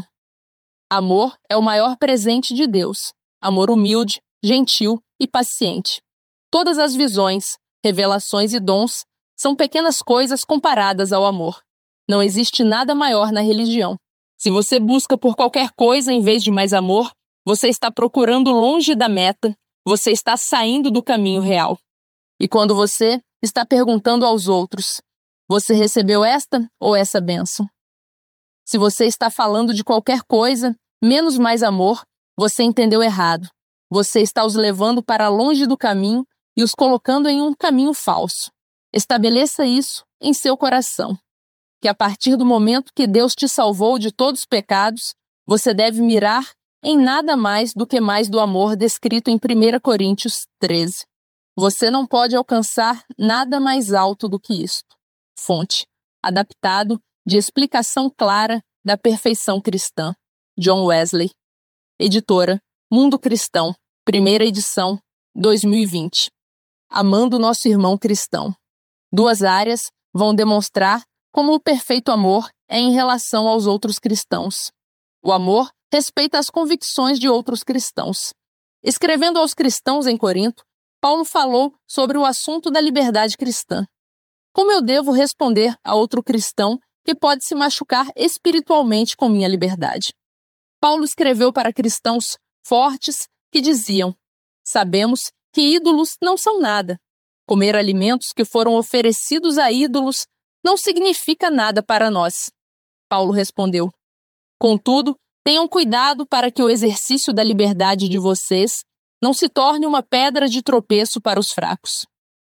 Amor é o maior presente de Deus. Amor humilde, gentil e paciente. Todas as visões, revelações e dons são pequenas coisas comparadas ao amor. Não existe nada maior na religião. Se você busca por qualquer coisa em vez de mais amor, você está procurando longe da meta, você está saindo do caminho real. E quando você está perguntando aos outros: você recebeu esta ou essa bênção? Se você está falando de qualquer coisa, menos mais amor, você entendeu errado. Você está os levando para longe do caminho e os colocando em um caminho falso. Estabeleça isso em seu coração. Que a partir do momento que Deus te salvou de todos os pecados, você deve mirar em nada mais do que mais do amor descrito em 1 Coríntios 13. Você não pode alcançar nada mais alto do que isto. Fonte: adaptado de Explicação Clara da Perfeição Cristã, John Wesley. Editora: Mundo Cristão, primeira edição, 2020. Amando nosso irmão cristão. 2 áreas vão demonstrar como o perfeito amor é em relação aos outros cristãos. O amor respeita as convicções de outros cristãos. Escrevendo aos cristãos em Corinto, Paulo falou sobre o assunto da liberdade cristã. Como eu devo responder a outro cristão que pode se machucar espiritualmente com minha liberdade? Paulo escreveu para cristãos fortes que diziam: sabemos que ídolos não são nada. Comer alimentos que foram oferecidos a ídolos não significa nada para nós. Paulo respondeu: contudo, tenham cuidado para que o exercício da liberdade de vocês não se torne uma pedra de tropeço para os fracos.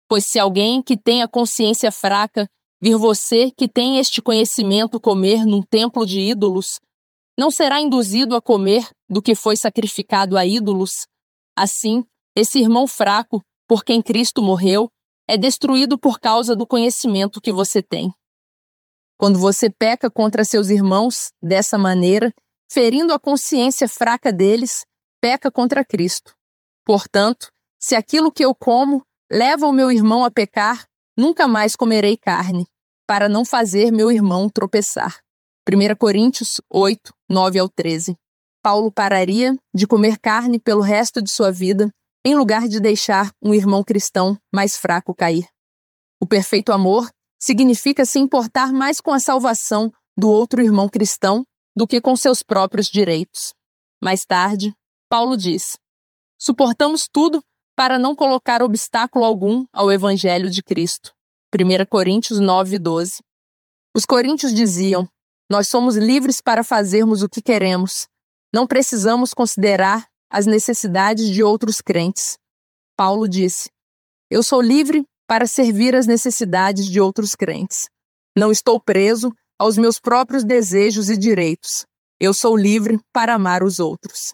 Pois se alguém que tem a consciência fraca vir você que tem este conhecimento comer num templo de ídolos, não será induzido a comer do que foi sacrificado a ídolos? Assim, esse irmão fraco, por quem Cristo morreu, é destruído por causa do conhecimento que você tem. Quando você peca contra seus irmãos dessa maneira, ferindo a consciência fraca deles, peca contra Cristo. Portanto, se aquilo que eu como leva o meu irmão a pecar, nunca mais comerei carne, para não fazer meu irmão tropeçar. 1 Coríntios 8, 9 ao 13. Paulo pararia de comer carne pelo resto de sua vida, em lugar de deixar um irmão cristão mais fraco cair. O perfeito amor significa se importar mais com a salvação do outro irmão cristão do que com seus próprios direitos. Mais tarde, Paulo diz: suportamos tudo para não colocar obstáculo algum ao Evangelho de Cristo. 1 Coríntios 9, 12. Os coríntios diziam: nós somos livres para fazermos o que queremos. Não precisamos considerar as necessidades de outros crentes. Paulo disse: eu sou livre para servir às necessidades de outros crentes. Não estou preso aos meus próprios desejos e direitos. Eu sou livre para amar os outros.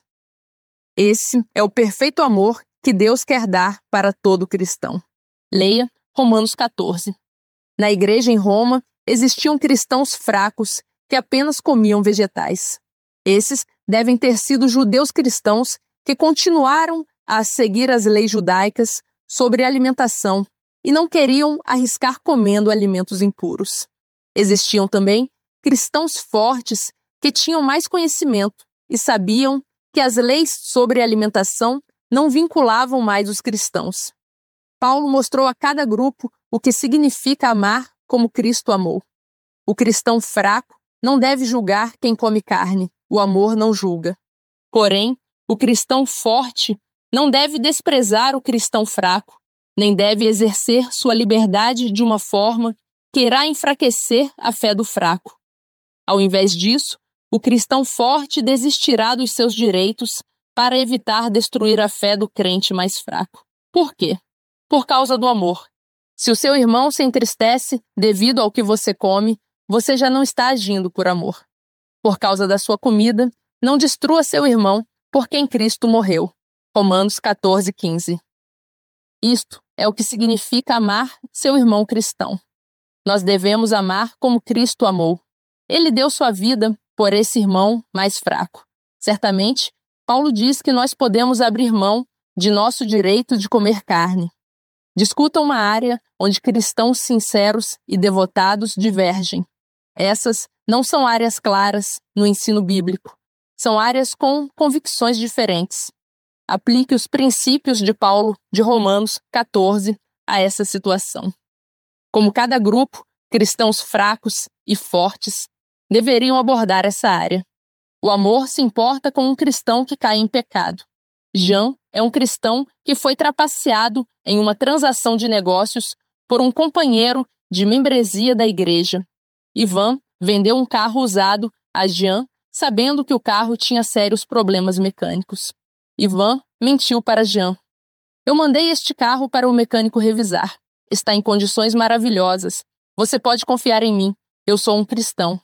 Esse é o perfeito amor que Deus quer dar para todo cristão. Leia Romanos 14. Na igreja em Roma, existiam cristãos fracos que apenas comiam vegetais. Esses devem ter sido judeus cristãos que continuaram a seguir as leis judaicas sobre alimentação e não queriam arriscar comendo alimentos impuros. Existiam também cristãos fortes que tinham mais conhecimento e sabiam que as leis sobre alimentação não vinculavam mais os cristãos. Paulo mostrou a cada grupo o que significa amar como Cristo amou. O cristão fraco não deve julgar quem come carne, o amor não julga. Porém, o cristão forte não deve desprezar o cristão fraco, nem deve exercer sua liberdade de uma forma que irá enfraquecer a fé do fraco. Ao invés disso, o cristão forte desistirá dos seus direitos para evitar destruir a fé do crente mais fraco. Por quê? Por causa do amor. Se o seu irmão se entristece devido ao que você come, você já não está agindo por amor. Por causa da sua comida, não destrua seu irmão por quem Cristo morreu. Romanos 14, 15. Isto é o que significa amar seu irmão cristão. Nós devemos amar como Cristo amou. Ele deu sua vida por esse irmão mais fraco. Certamente, Paulo diz que nós podemos abrir mão de nosso direito de comer carne. Discuta uma área onde cristãos sinceros e devotados divergem. Essas não são áreas claras no ensino bíblico. São áreas com convicções diferentes. Aplique os princípios de Paulo de Romanos 14 a essa situação. Como cada grupo, cristãos fracos e fortes deveriam abordar essa área. O amor se importa com um cristão que cai em pecado. Jean é um cristão que foi trapaceado em uma transação de negócios por um companheiro de membresia da igreja. Ivan vendeu um carro usado a Jean, sabendo que o carro tinha sérios problemas mecânicos. Ivan mentiu para Jean. Eu mandei este carro para o mecânico revisar. Está em condições maravilhosas. Você pode confiar em mim. Eu sou um cristão.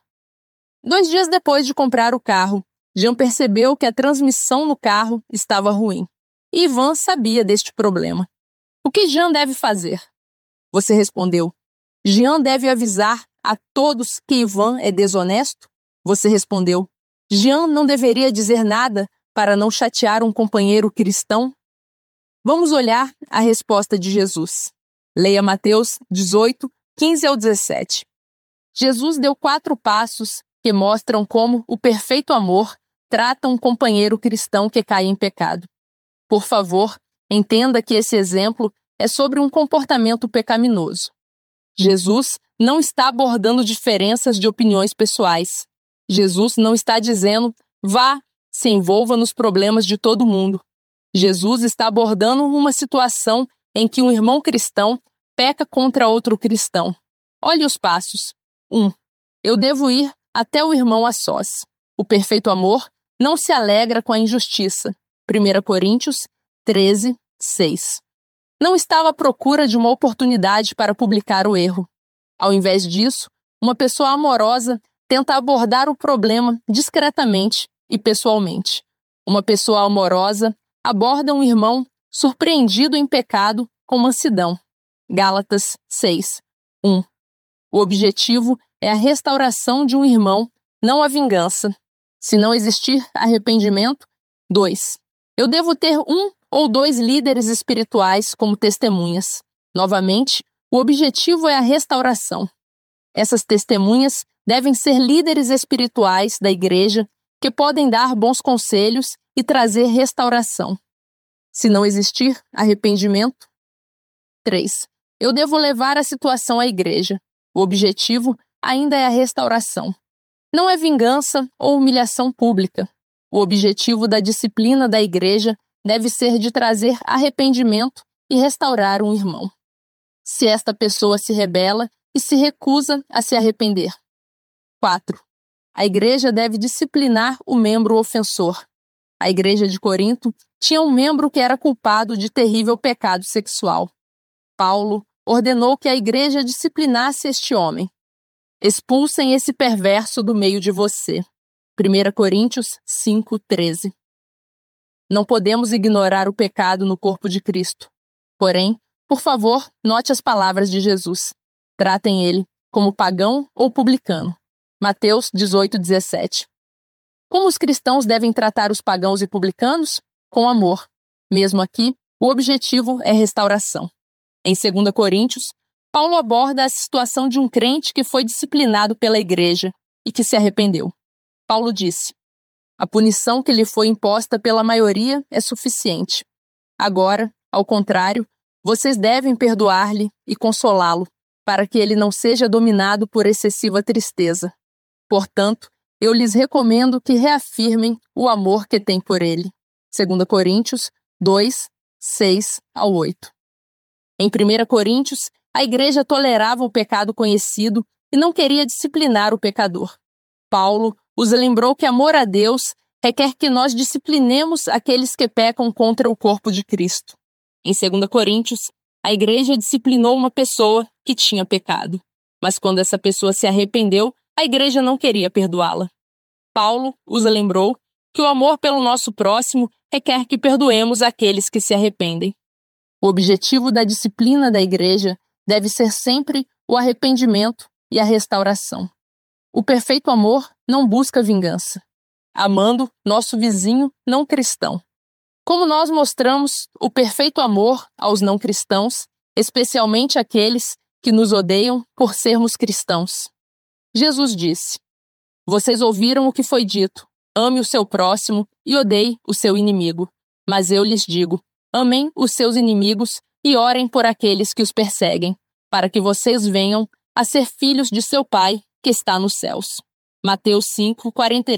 2 dias depois de comprar o carro, Jean percebeu que a transmissão no carro estava ruim. E Ivan sabia deste problema. O que Jean deve fazer? Você respondeu. Jean deve avisar a todos que Ivan é desonesto? Você respondeu. Jean não deveria dizer nada para não chatear um companheiro cristão? Vamos olhar a resposta de Jesus. Leia Mateus 18, 15 ao 17. Jesus deu 4 passos que mostram como o perfeito amor trata um companheiro cristão que cai em pecado. Por favor, entenda que esse exemplo é sobre um comportamento pecaminoso. Jesus não está abordando diferenças de opiniões pessoais. Jesus não está dizendo, vá, se envolva nos problemas de todo mundo. Jesus está abordando uma situação em que um irmão cristão peca contra outro cristão. Olhe os passos. 1. Eu devo ir até o irmão a sós. O perfeito amor não se alegra com a injustiça. 1 Coríntios 13, 6. não estava à procura de uma oportunidade para publicar o erro. Ao invés disso, uma pessoa amorosa tenta abordar o problema discretamente e pessoalmente. Uma pessoa amorosa aborda um irmão surpreendido em pecado com mansidão. Gálatas 6, 1. O objetivo é a restauração de um irmão, não a vingança. Se não existir arrependimento, 2. Eu devo ter 1 ou 2 líderes espirituais como testemunhas. Novamente, o objetivo é a restauração. Essas testemunhas devem ser líderes espirituais da igreja que podem dar bons conselhos e trazer restauração. Se não existir arrependimento, 3. Eu devo levar a situação à igreja. O objetivo ainda é a restauração. Não é vingança ou humilhação pública. O objetivo da disciplina da igreja deve ser de trazer arrependimento e restaurar um irmão. Se esta pessoa se rebela e se recusa a se arrepender. 4. A igreja deve disciplinar o membro ofensor. A igreja de Corinto tinha um membro que era culpado de terrível pecado sexual. Paulo ordenou que a igreja disciplinasse este homem. Expulsem esse perverso do meio de você. 1 Coríntios 5:13. Não podemos ignorar o pecado no corpo de Cristo. Porém, por favor, note as palavras de Jesus. Tratem ele como pagão ou publicano. Mateus 18:17. Como os cristãos devem tratar os pagãos e publicanos? Com amor. Mesmo aqui, o objetivo é restauração. Em 2 Coríntios, Paulo aborda a situação de um crente que foi disciplinado pela igreja e que se arrependeu. Paulo disse: a punição que lhe foi imposta pela maioria é suficiente. Agora, ao contrário, vocês devem perdoar-lhe e consolá-lo, para que ele não seja dominado por excessiva tristeza. Portanto, eu lhes recomendo que reafirmem o amor que têm por ele. 2 Coríntios 2, 6-8. Em 1 Coríntios, a igreja tolerava o pecado conhecido e não queria disciplinar o pecador. Paulo os lembrou que amor a Deus requer que nós disciplinemos aqueles que pecam contra o corpo de Cristo. Em 2 Coríntios, a igreja disciplinou uma pessoa que tinha pecado. Mas quando essa pessoa se arrependeu, a igreja não queria perdoá-la. Paulo os lembrou que o amor pelo nosso próximo requer que perdoemos aqueles que se arrependem. O objetivo da disciplina da igreja deve ser sempre o arrependimento e a restauração. O perfeito amor não busca vingança, amando nosso vizinho não cristão. Como nós mostramos o perfeito amor aos não cristãos, especialmente aqueles que nos odeiam por sermos cristãos. Jesus disse: vocês ouviram o que foi dito, ame o seu próximo e odeie o seu inimigo. Mas eu lhes digo, amem os seus inimigos e orem por aqueles que os perseguem, para que vocês venham a ser filhos de seu Pai que está nos céus. Mateus 5,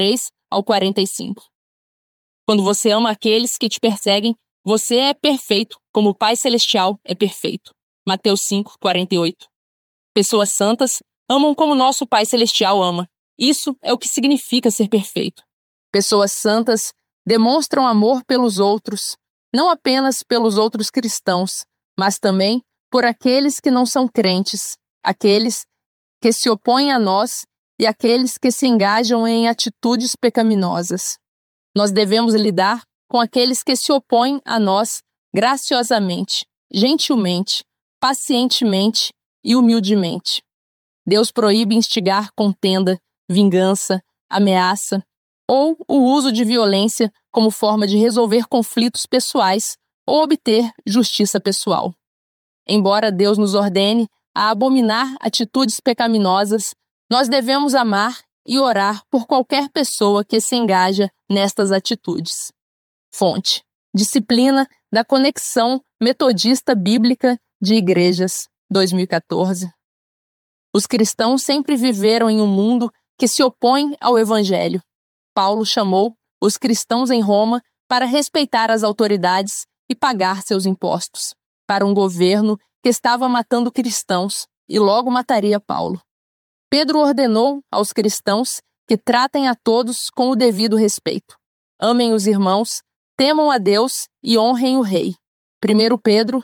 43-45. Quando você ama aqueles que te perseguem, você é perfeito, como o Pai Celestial é perfeito. Mateus 5, 48. Pessoas santas amam como nosso Pai Celestial ama. Isso é o que significa ser perfeito. Pessoas santas demonstram amor pelos outros, não apenas pelos outros cristãos, mas também por aqueles que não são crentes, aqueles que se opõem a nós e aqueles que se engajam em atitudes pecaminosas. Nós devemos lidar com aqueles que se opõem a nós graciosamente, gentilmente, pacientemente e humildemente. Deus proíbe instigar contenda, vingança, ameaça ou o uso de violência como forma de resolver conflitos pessoais ou obter justiça pessoal. Embora Deus nos ordene a abominar atitudes pecaminosas, nós devemos amar e orar por qualquer pessoa que se engaja nestas atitudes. Fonte: Disciplina da Conexão Metodista Bíblica de Igrejas, 2014. Os cristãos sempre viveram em um mundo que se opõe ao Evangelho. Paulo chamou os cristãos em Roma para respeitar as autoridades e pagar seus impostos, para um governo que estava matando cristãos e logo mataria Paulo. Pedro ordenou aos cristãos que tratem a todos com o devido respeito. Amem os irmãos, temam a Deus e honrem o rei. 1 Pedro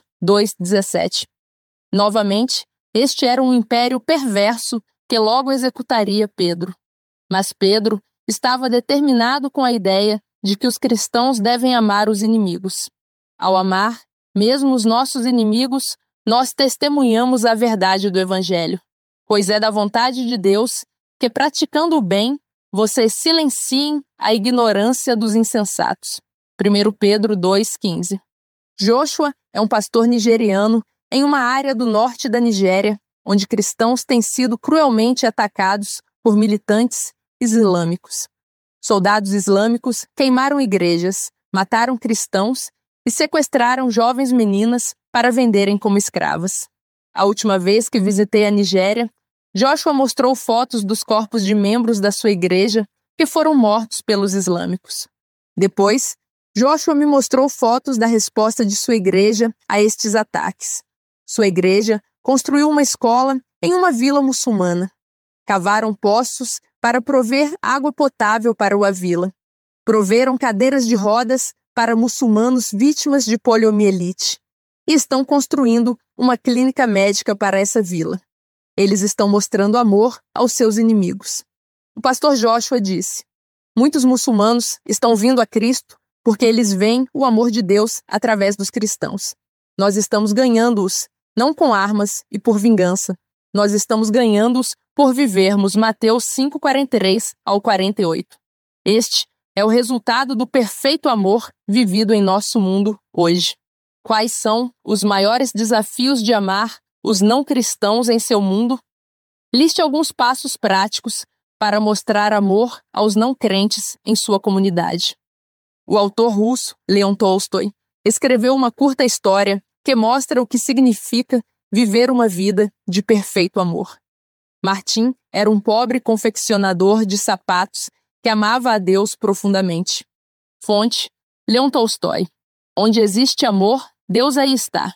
2,17. Novamente, este era um império perverso que logo executaria Pedro. Mas Pedro estava determinado com a ideia de que os cristãos devem amar os inimigos. Ao amar, mesmo os nossos inimigos, nós testemunhamos a verdade do Evangelho, pois é da vontade de Deus que, praticando o bem, vocês silenciem a ignorância dos insensatos. 1 Pedro 2,15. Joshua é um pastor nigeriano em uma área do norte da Nigéria, onde cristãos têm sido cruelmente atacados por militantes islâmicos. Soldados islâmicos queimaram igrejas, mataram cristãos e sequestraram jovens meninas para venderem como escravas. A última vez que visitei a Nigéria, Joshua mostrou fotos dos corpos de membros da sua igreja que foram mortos pelos islâmicos. Depois, Joshua me mostrou fotos da resposta de sua igreja a estes ataques. Sua igreja construiu uma escola em uma vila muçulmana. Cavaram poços para prover água potável para a vila. Proveram cadeiras de rodas para muçulmanos vítimas de poliomielite. E estão construindo uma clínica médica para essa vila. Eles estão mostrando amor aos seus inimigos. O pastor Joshua disse: muitos muçulmanos estão vindo a Cristo porque eles veem o amor de Deus através dos cristãos. Nós estamos ganhando-os, não com armas e por vingança. Nós estamos ganhando-os por vivermos Mateus 5:43 ao 48. Este é o resultado do perfeito amor vivido em nosso mundo hoje. Quais são os maiores desafios de amar os não cristãos em seu mundo? Liste alguns passos práticos para mostrar amor aos não crentes em sua comunidade. O autor russo, Leon Tolstói, escreveu uma curta história que mostra o que significa viver uma vida de perfeito amor. Martim era um pobre confeccionador de sapatos que amava a Deus profundamente. Fonte: Leon Tolstói. Onde existe amor, Deus aí está.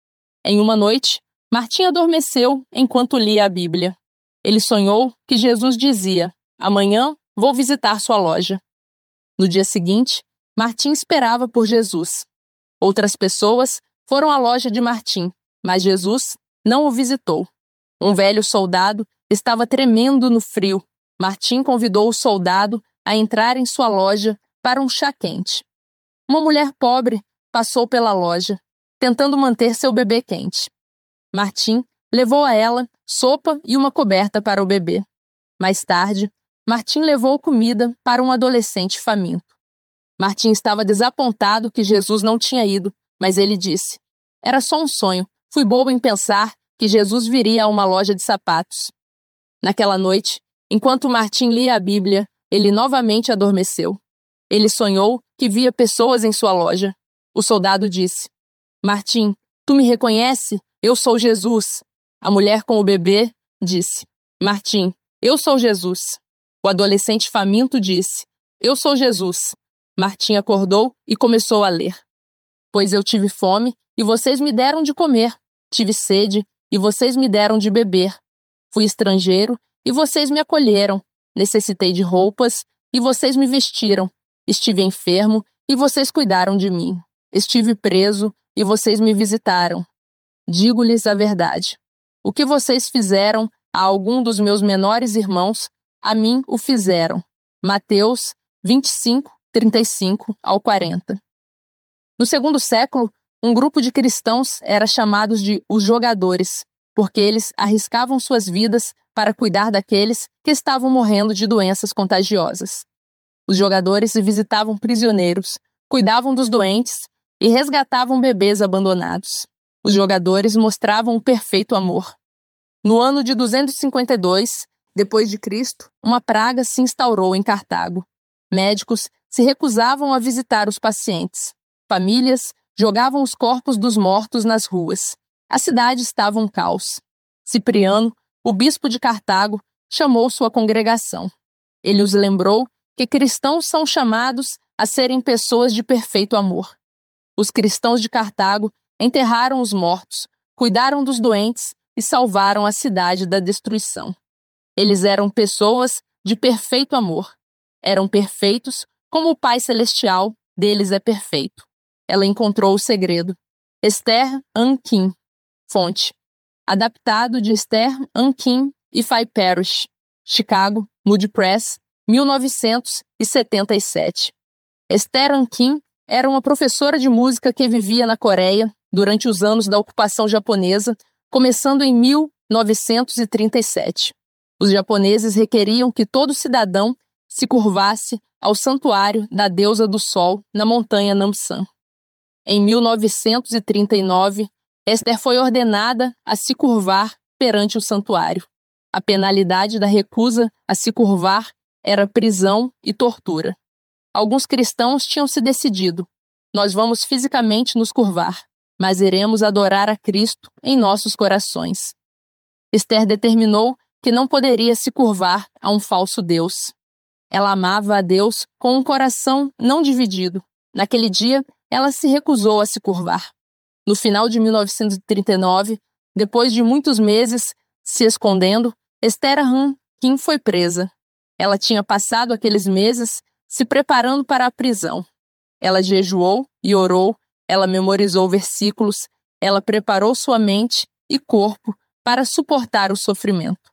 Em uma noite, Martim adormeceu enquanto lia a Bíblia. Ele sonhou que Jesus dizia: amanhã vou visitar sua loja. No dia seguinte, Martim esperava por Jesus. Outras pessoas foram à loja de Martim, mas Jesus não o visitou. Um velho soldado estava tremendo no frio. Martim convidou o soldado a entrar em sua loja para um chá quente. Uma mulher pobre passou pela loja, tentando manter seu bebê quente. Martim levou a ela sopa e uma coberta para o bebê. Mais tarde, Martim levou comida para um adolescente faminto. Martim estava desapontado que Jesus não tinha ido, mas ele disse: era só um sonho, fui bobo em pensar que Jesus viria a uma loja de sapatos. Naquela noite, enquanto Martim lia a Bíblia, ele novamente adormeceu. Ele sonhou que via pessoas em sua loja. O soldado disse: Martim, tu me reconhece? Eu sou Jesus. A mulher com o bebê disse: Martim, eu sou Jesus. O adolescente faminto disse: eu sou Jesus. Martim acordou e começou a ler. Pois eu tive fome e vocês me deram de comer. Tive sede e vocês me deram de beber. Fui estrangeiro e vocês me acolheram. Necessitei de roupas e vocês me vestiram. Estive enfermo e vocês cuidaram de mim. Estive preso e vocês me visitaram. Digo-lhes a verdade. O que vocês fizeram a algum dos meus menores irmãos, a mim o fizeram. Mateus 25:35 ao 40. No segundo século, um grupo de cristãos era chamado de os jogadores, porque eles arriscavam suas vidas para cuidar daqueles que estavam morrendo de doenças contagiosas. Os jogadores visitavam prisioneiros, cuidavam dos doentes e resgatavam bebês abandonados. Os jogadores mostravam o perfeito amor. No ano de 252, depois de Cristo, uma praga se instaurou em Cartago. Médicos se recusavam a visitar os pacientes. Famílias jogavam os corpos dos mortos nas ruas. A cidade estava um caos. Cipriano, o bispo de Cartago, chamou sua congregação. Ele os lembrou que cristãos são chamados a serem pessoas de perfeito amor. Os cristãos de Cartago enterraram os mortos, cuidaram dos doentes e salvaram a cidade da destruição. Eles eram pessoas de perfeito amor. Eram perfeitos como o Pai Celestial deles é perfeito. Ela encontrou o segredo. Esther Ankin. Fonte: adaptado de Esther Ankin e Fay Parrish. Chicago, Moody Press, 1977. Esther Ankin era uma professora de música que vivia na Coreia durante os anos da ocupação japonesa, começando em 1937. Os japoneses requeriam que todo cidadão se curvasse ao santuário da deusa do sol na montanha Namsan. Em 1939, Esther foi ordenada a se curvar perante o santuário. A penalidade da recusa a se curvar era prisão e tortura. Alguns cristãos tinham se decidido: nós vamos fisicamente nos curvar, mas iremos adorar a Cristo em nossos corações. Esther determinou que não poderia se curvar a um falso Deus. Ela amava a Deus com um coração não dividido. Naquele dia, ela se recusou a se curvar. No final de 1939, depois de muitos meses se escondendo, Esther Ankin foi presa. Ela tinha passado aqueles meses se preparando para a prisão. Ela jejuou e orou, ela memorizou versículos, ela preparou sua mente e corpo para suportar o sofrimento.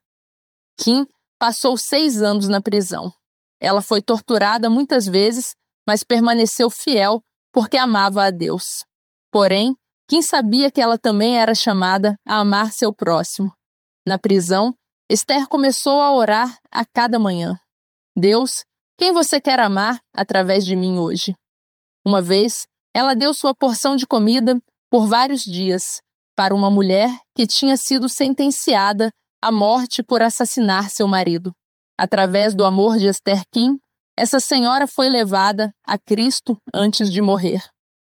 Kim passou 6 anos na prisão. Ela foi torturada muitas vezes, mas permaneceu fiel porque amava a Deus. Porém, Kim sabia que ela também era chamada a amar seu próximo. Na prisão, Esther começou a orar a cada manhã. Deus, quem você quer amar através de mim hoje? Uma vez, ela deu sua porção de comida por vários dias para uma mulher que tinha sido sentenciada à morte por assassinar seu marido. Através do amor de Esther Kim, essa senhora foi levada a Cristo antes de morrer.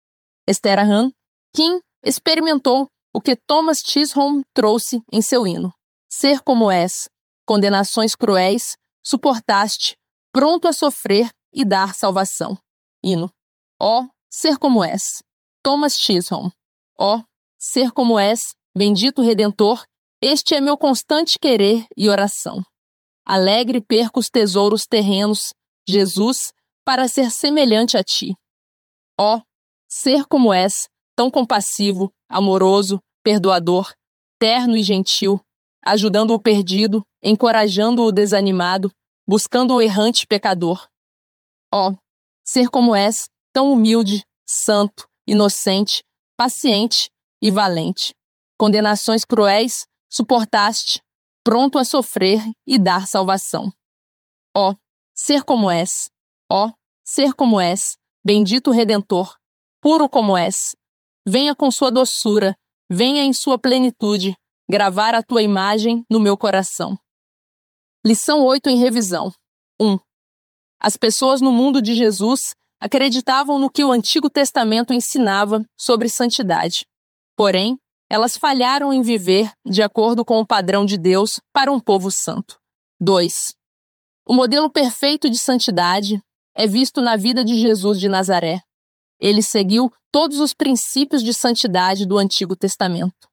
Esther Ankin experimentou o que Thomas Chisholm trouxe em seu hino: ser como és, condenações cruéis, suportaste, pronto a sofrer e dar salvação. Hino: ó, ser como és. Thomas Chisholm. Ó, ser como és, bendito Redentor, este é meu constante querer e oração. Alegre perco os tesouros terrenos, Jesus, para ser semelhante a ti. Ó, ser como és, tão compassivo, amoroso, perdoador, terno e gentil, ajudando o perdido, encorajando o desanimado, buscando o errante pecador. Ó, ser como és, tão humilde, santo, inocente, paciente e valente. Condenações cruéis suportaste, pronto a sofrer e dar salvação. Ó, ser como és. Ó, ser como és, bendito Redentor, puro como és. Venha com sua doçura, venha em sua plenitude, gravar a tua imagem no meu coração. Lição 8 em revisão. 1. As pessoas no mundo de Jesus acreditavam no que o Antigo Testamento ensinava sobre santidade. Porém, elas falharam em viver de acordo com o padrão de Deus para um povo santo. 2. O modelo perfeito de santidade é visto na vida de Jesus de Nazaré. Ele seguiu todos os princípios de santidade do Antigo Testamento.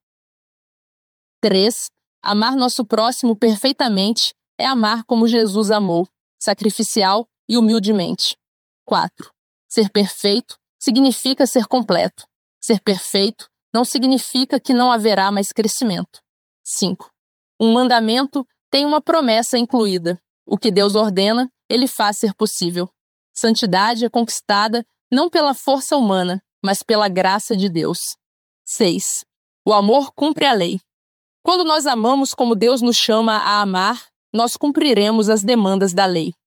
3. Amar nosso próximo perfeitamente é amar como Jesus amou, sacrificial e humildemente. 4. Ser perfeito significa ser completo. Ser perfeito não significa que não haverá mais crescimento. 5. Um mandamento tem uma promessa incluída. O que Deus ordena, ele faz ser possível. Santidade é conquistada não pela força humana, mas pela graça de Deus. 6. O amor cumpre a lei. Quando nós amamos como Deus nos chama a amar, nós cumpriremos as demandas da lei.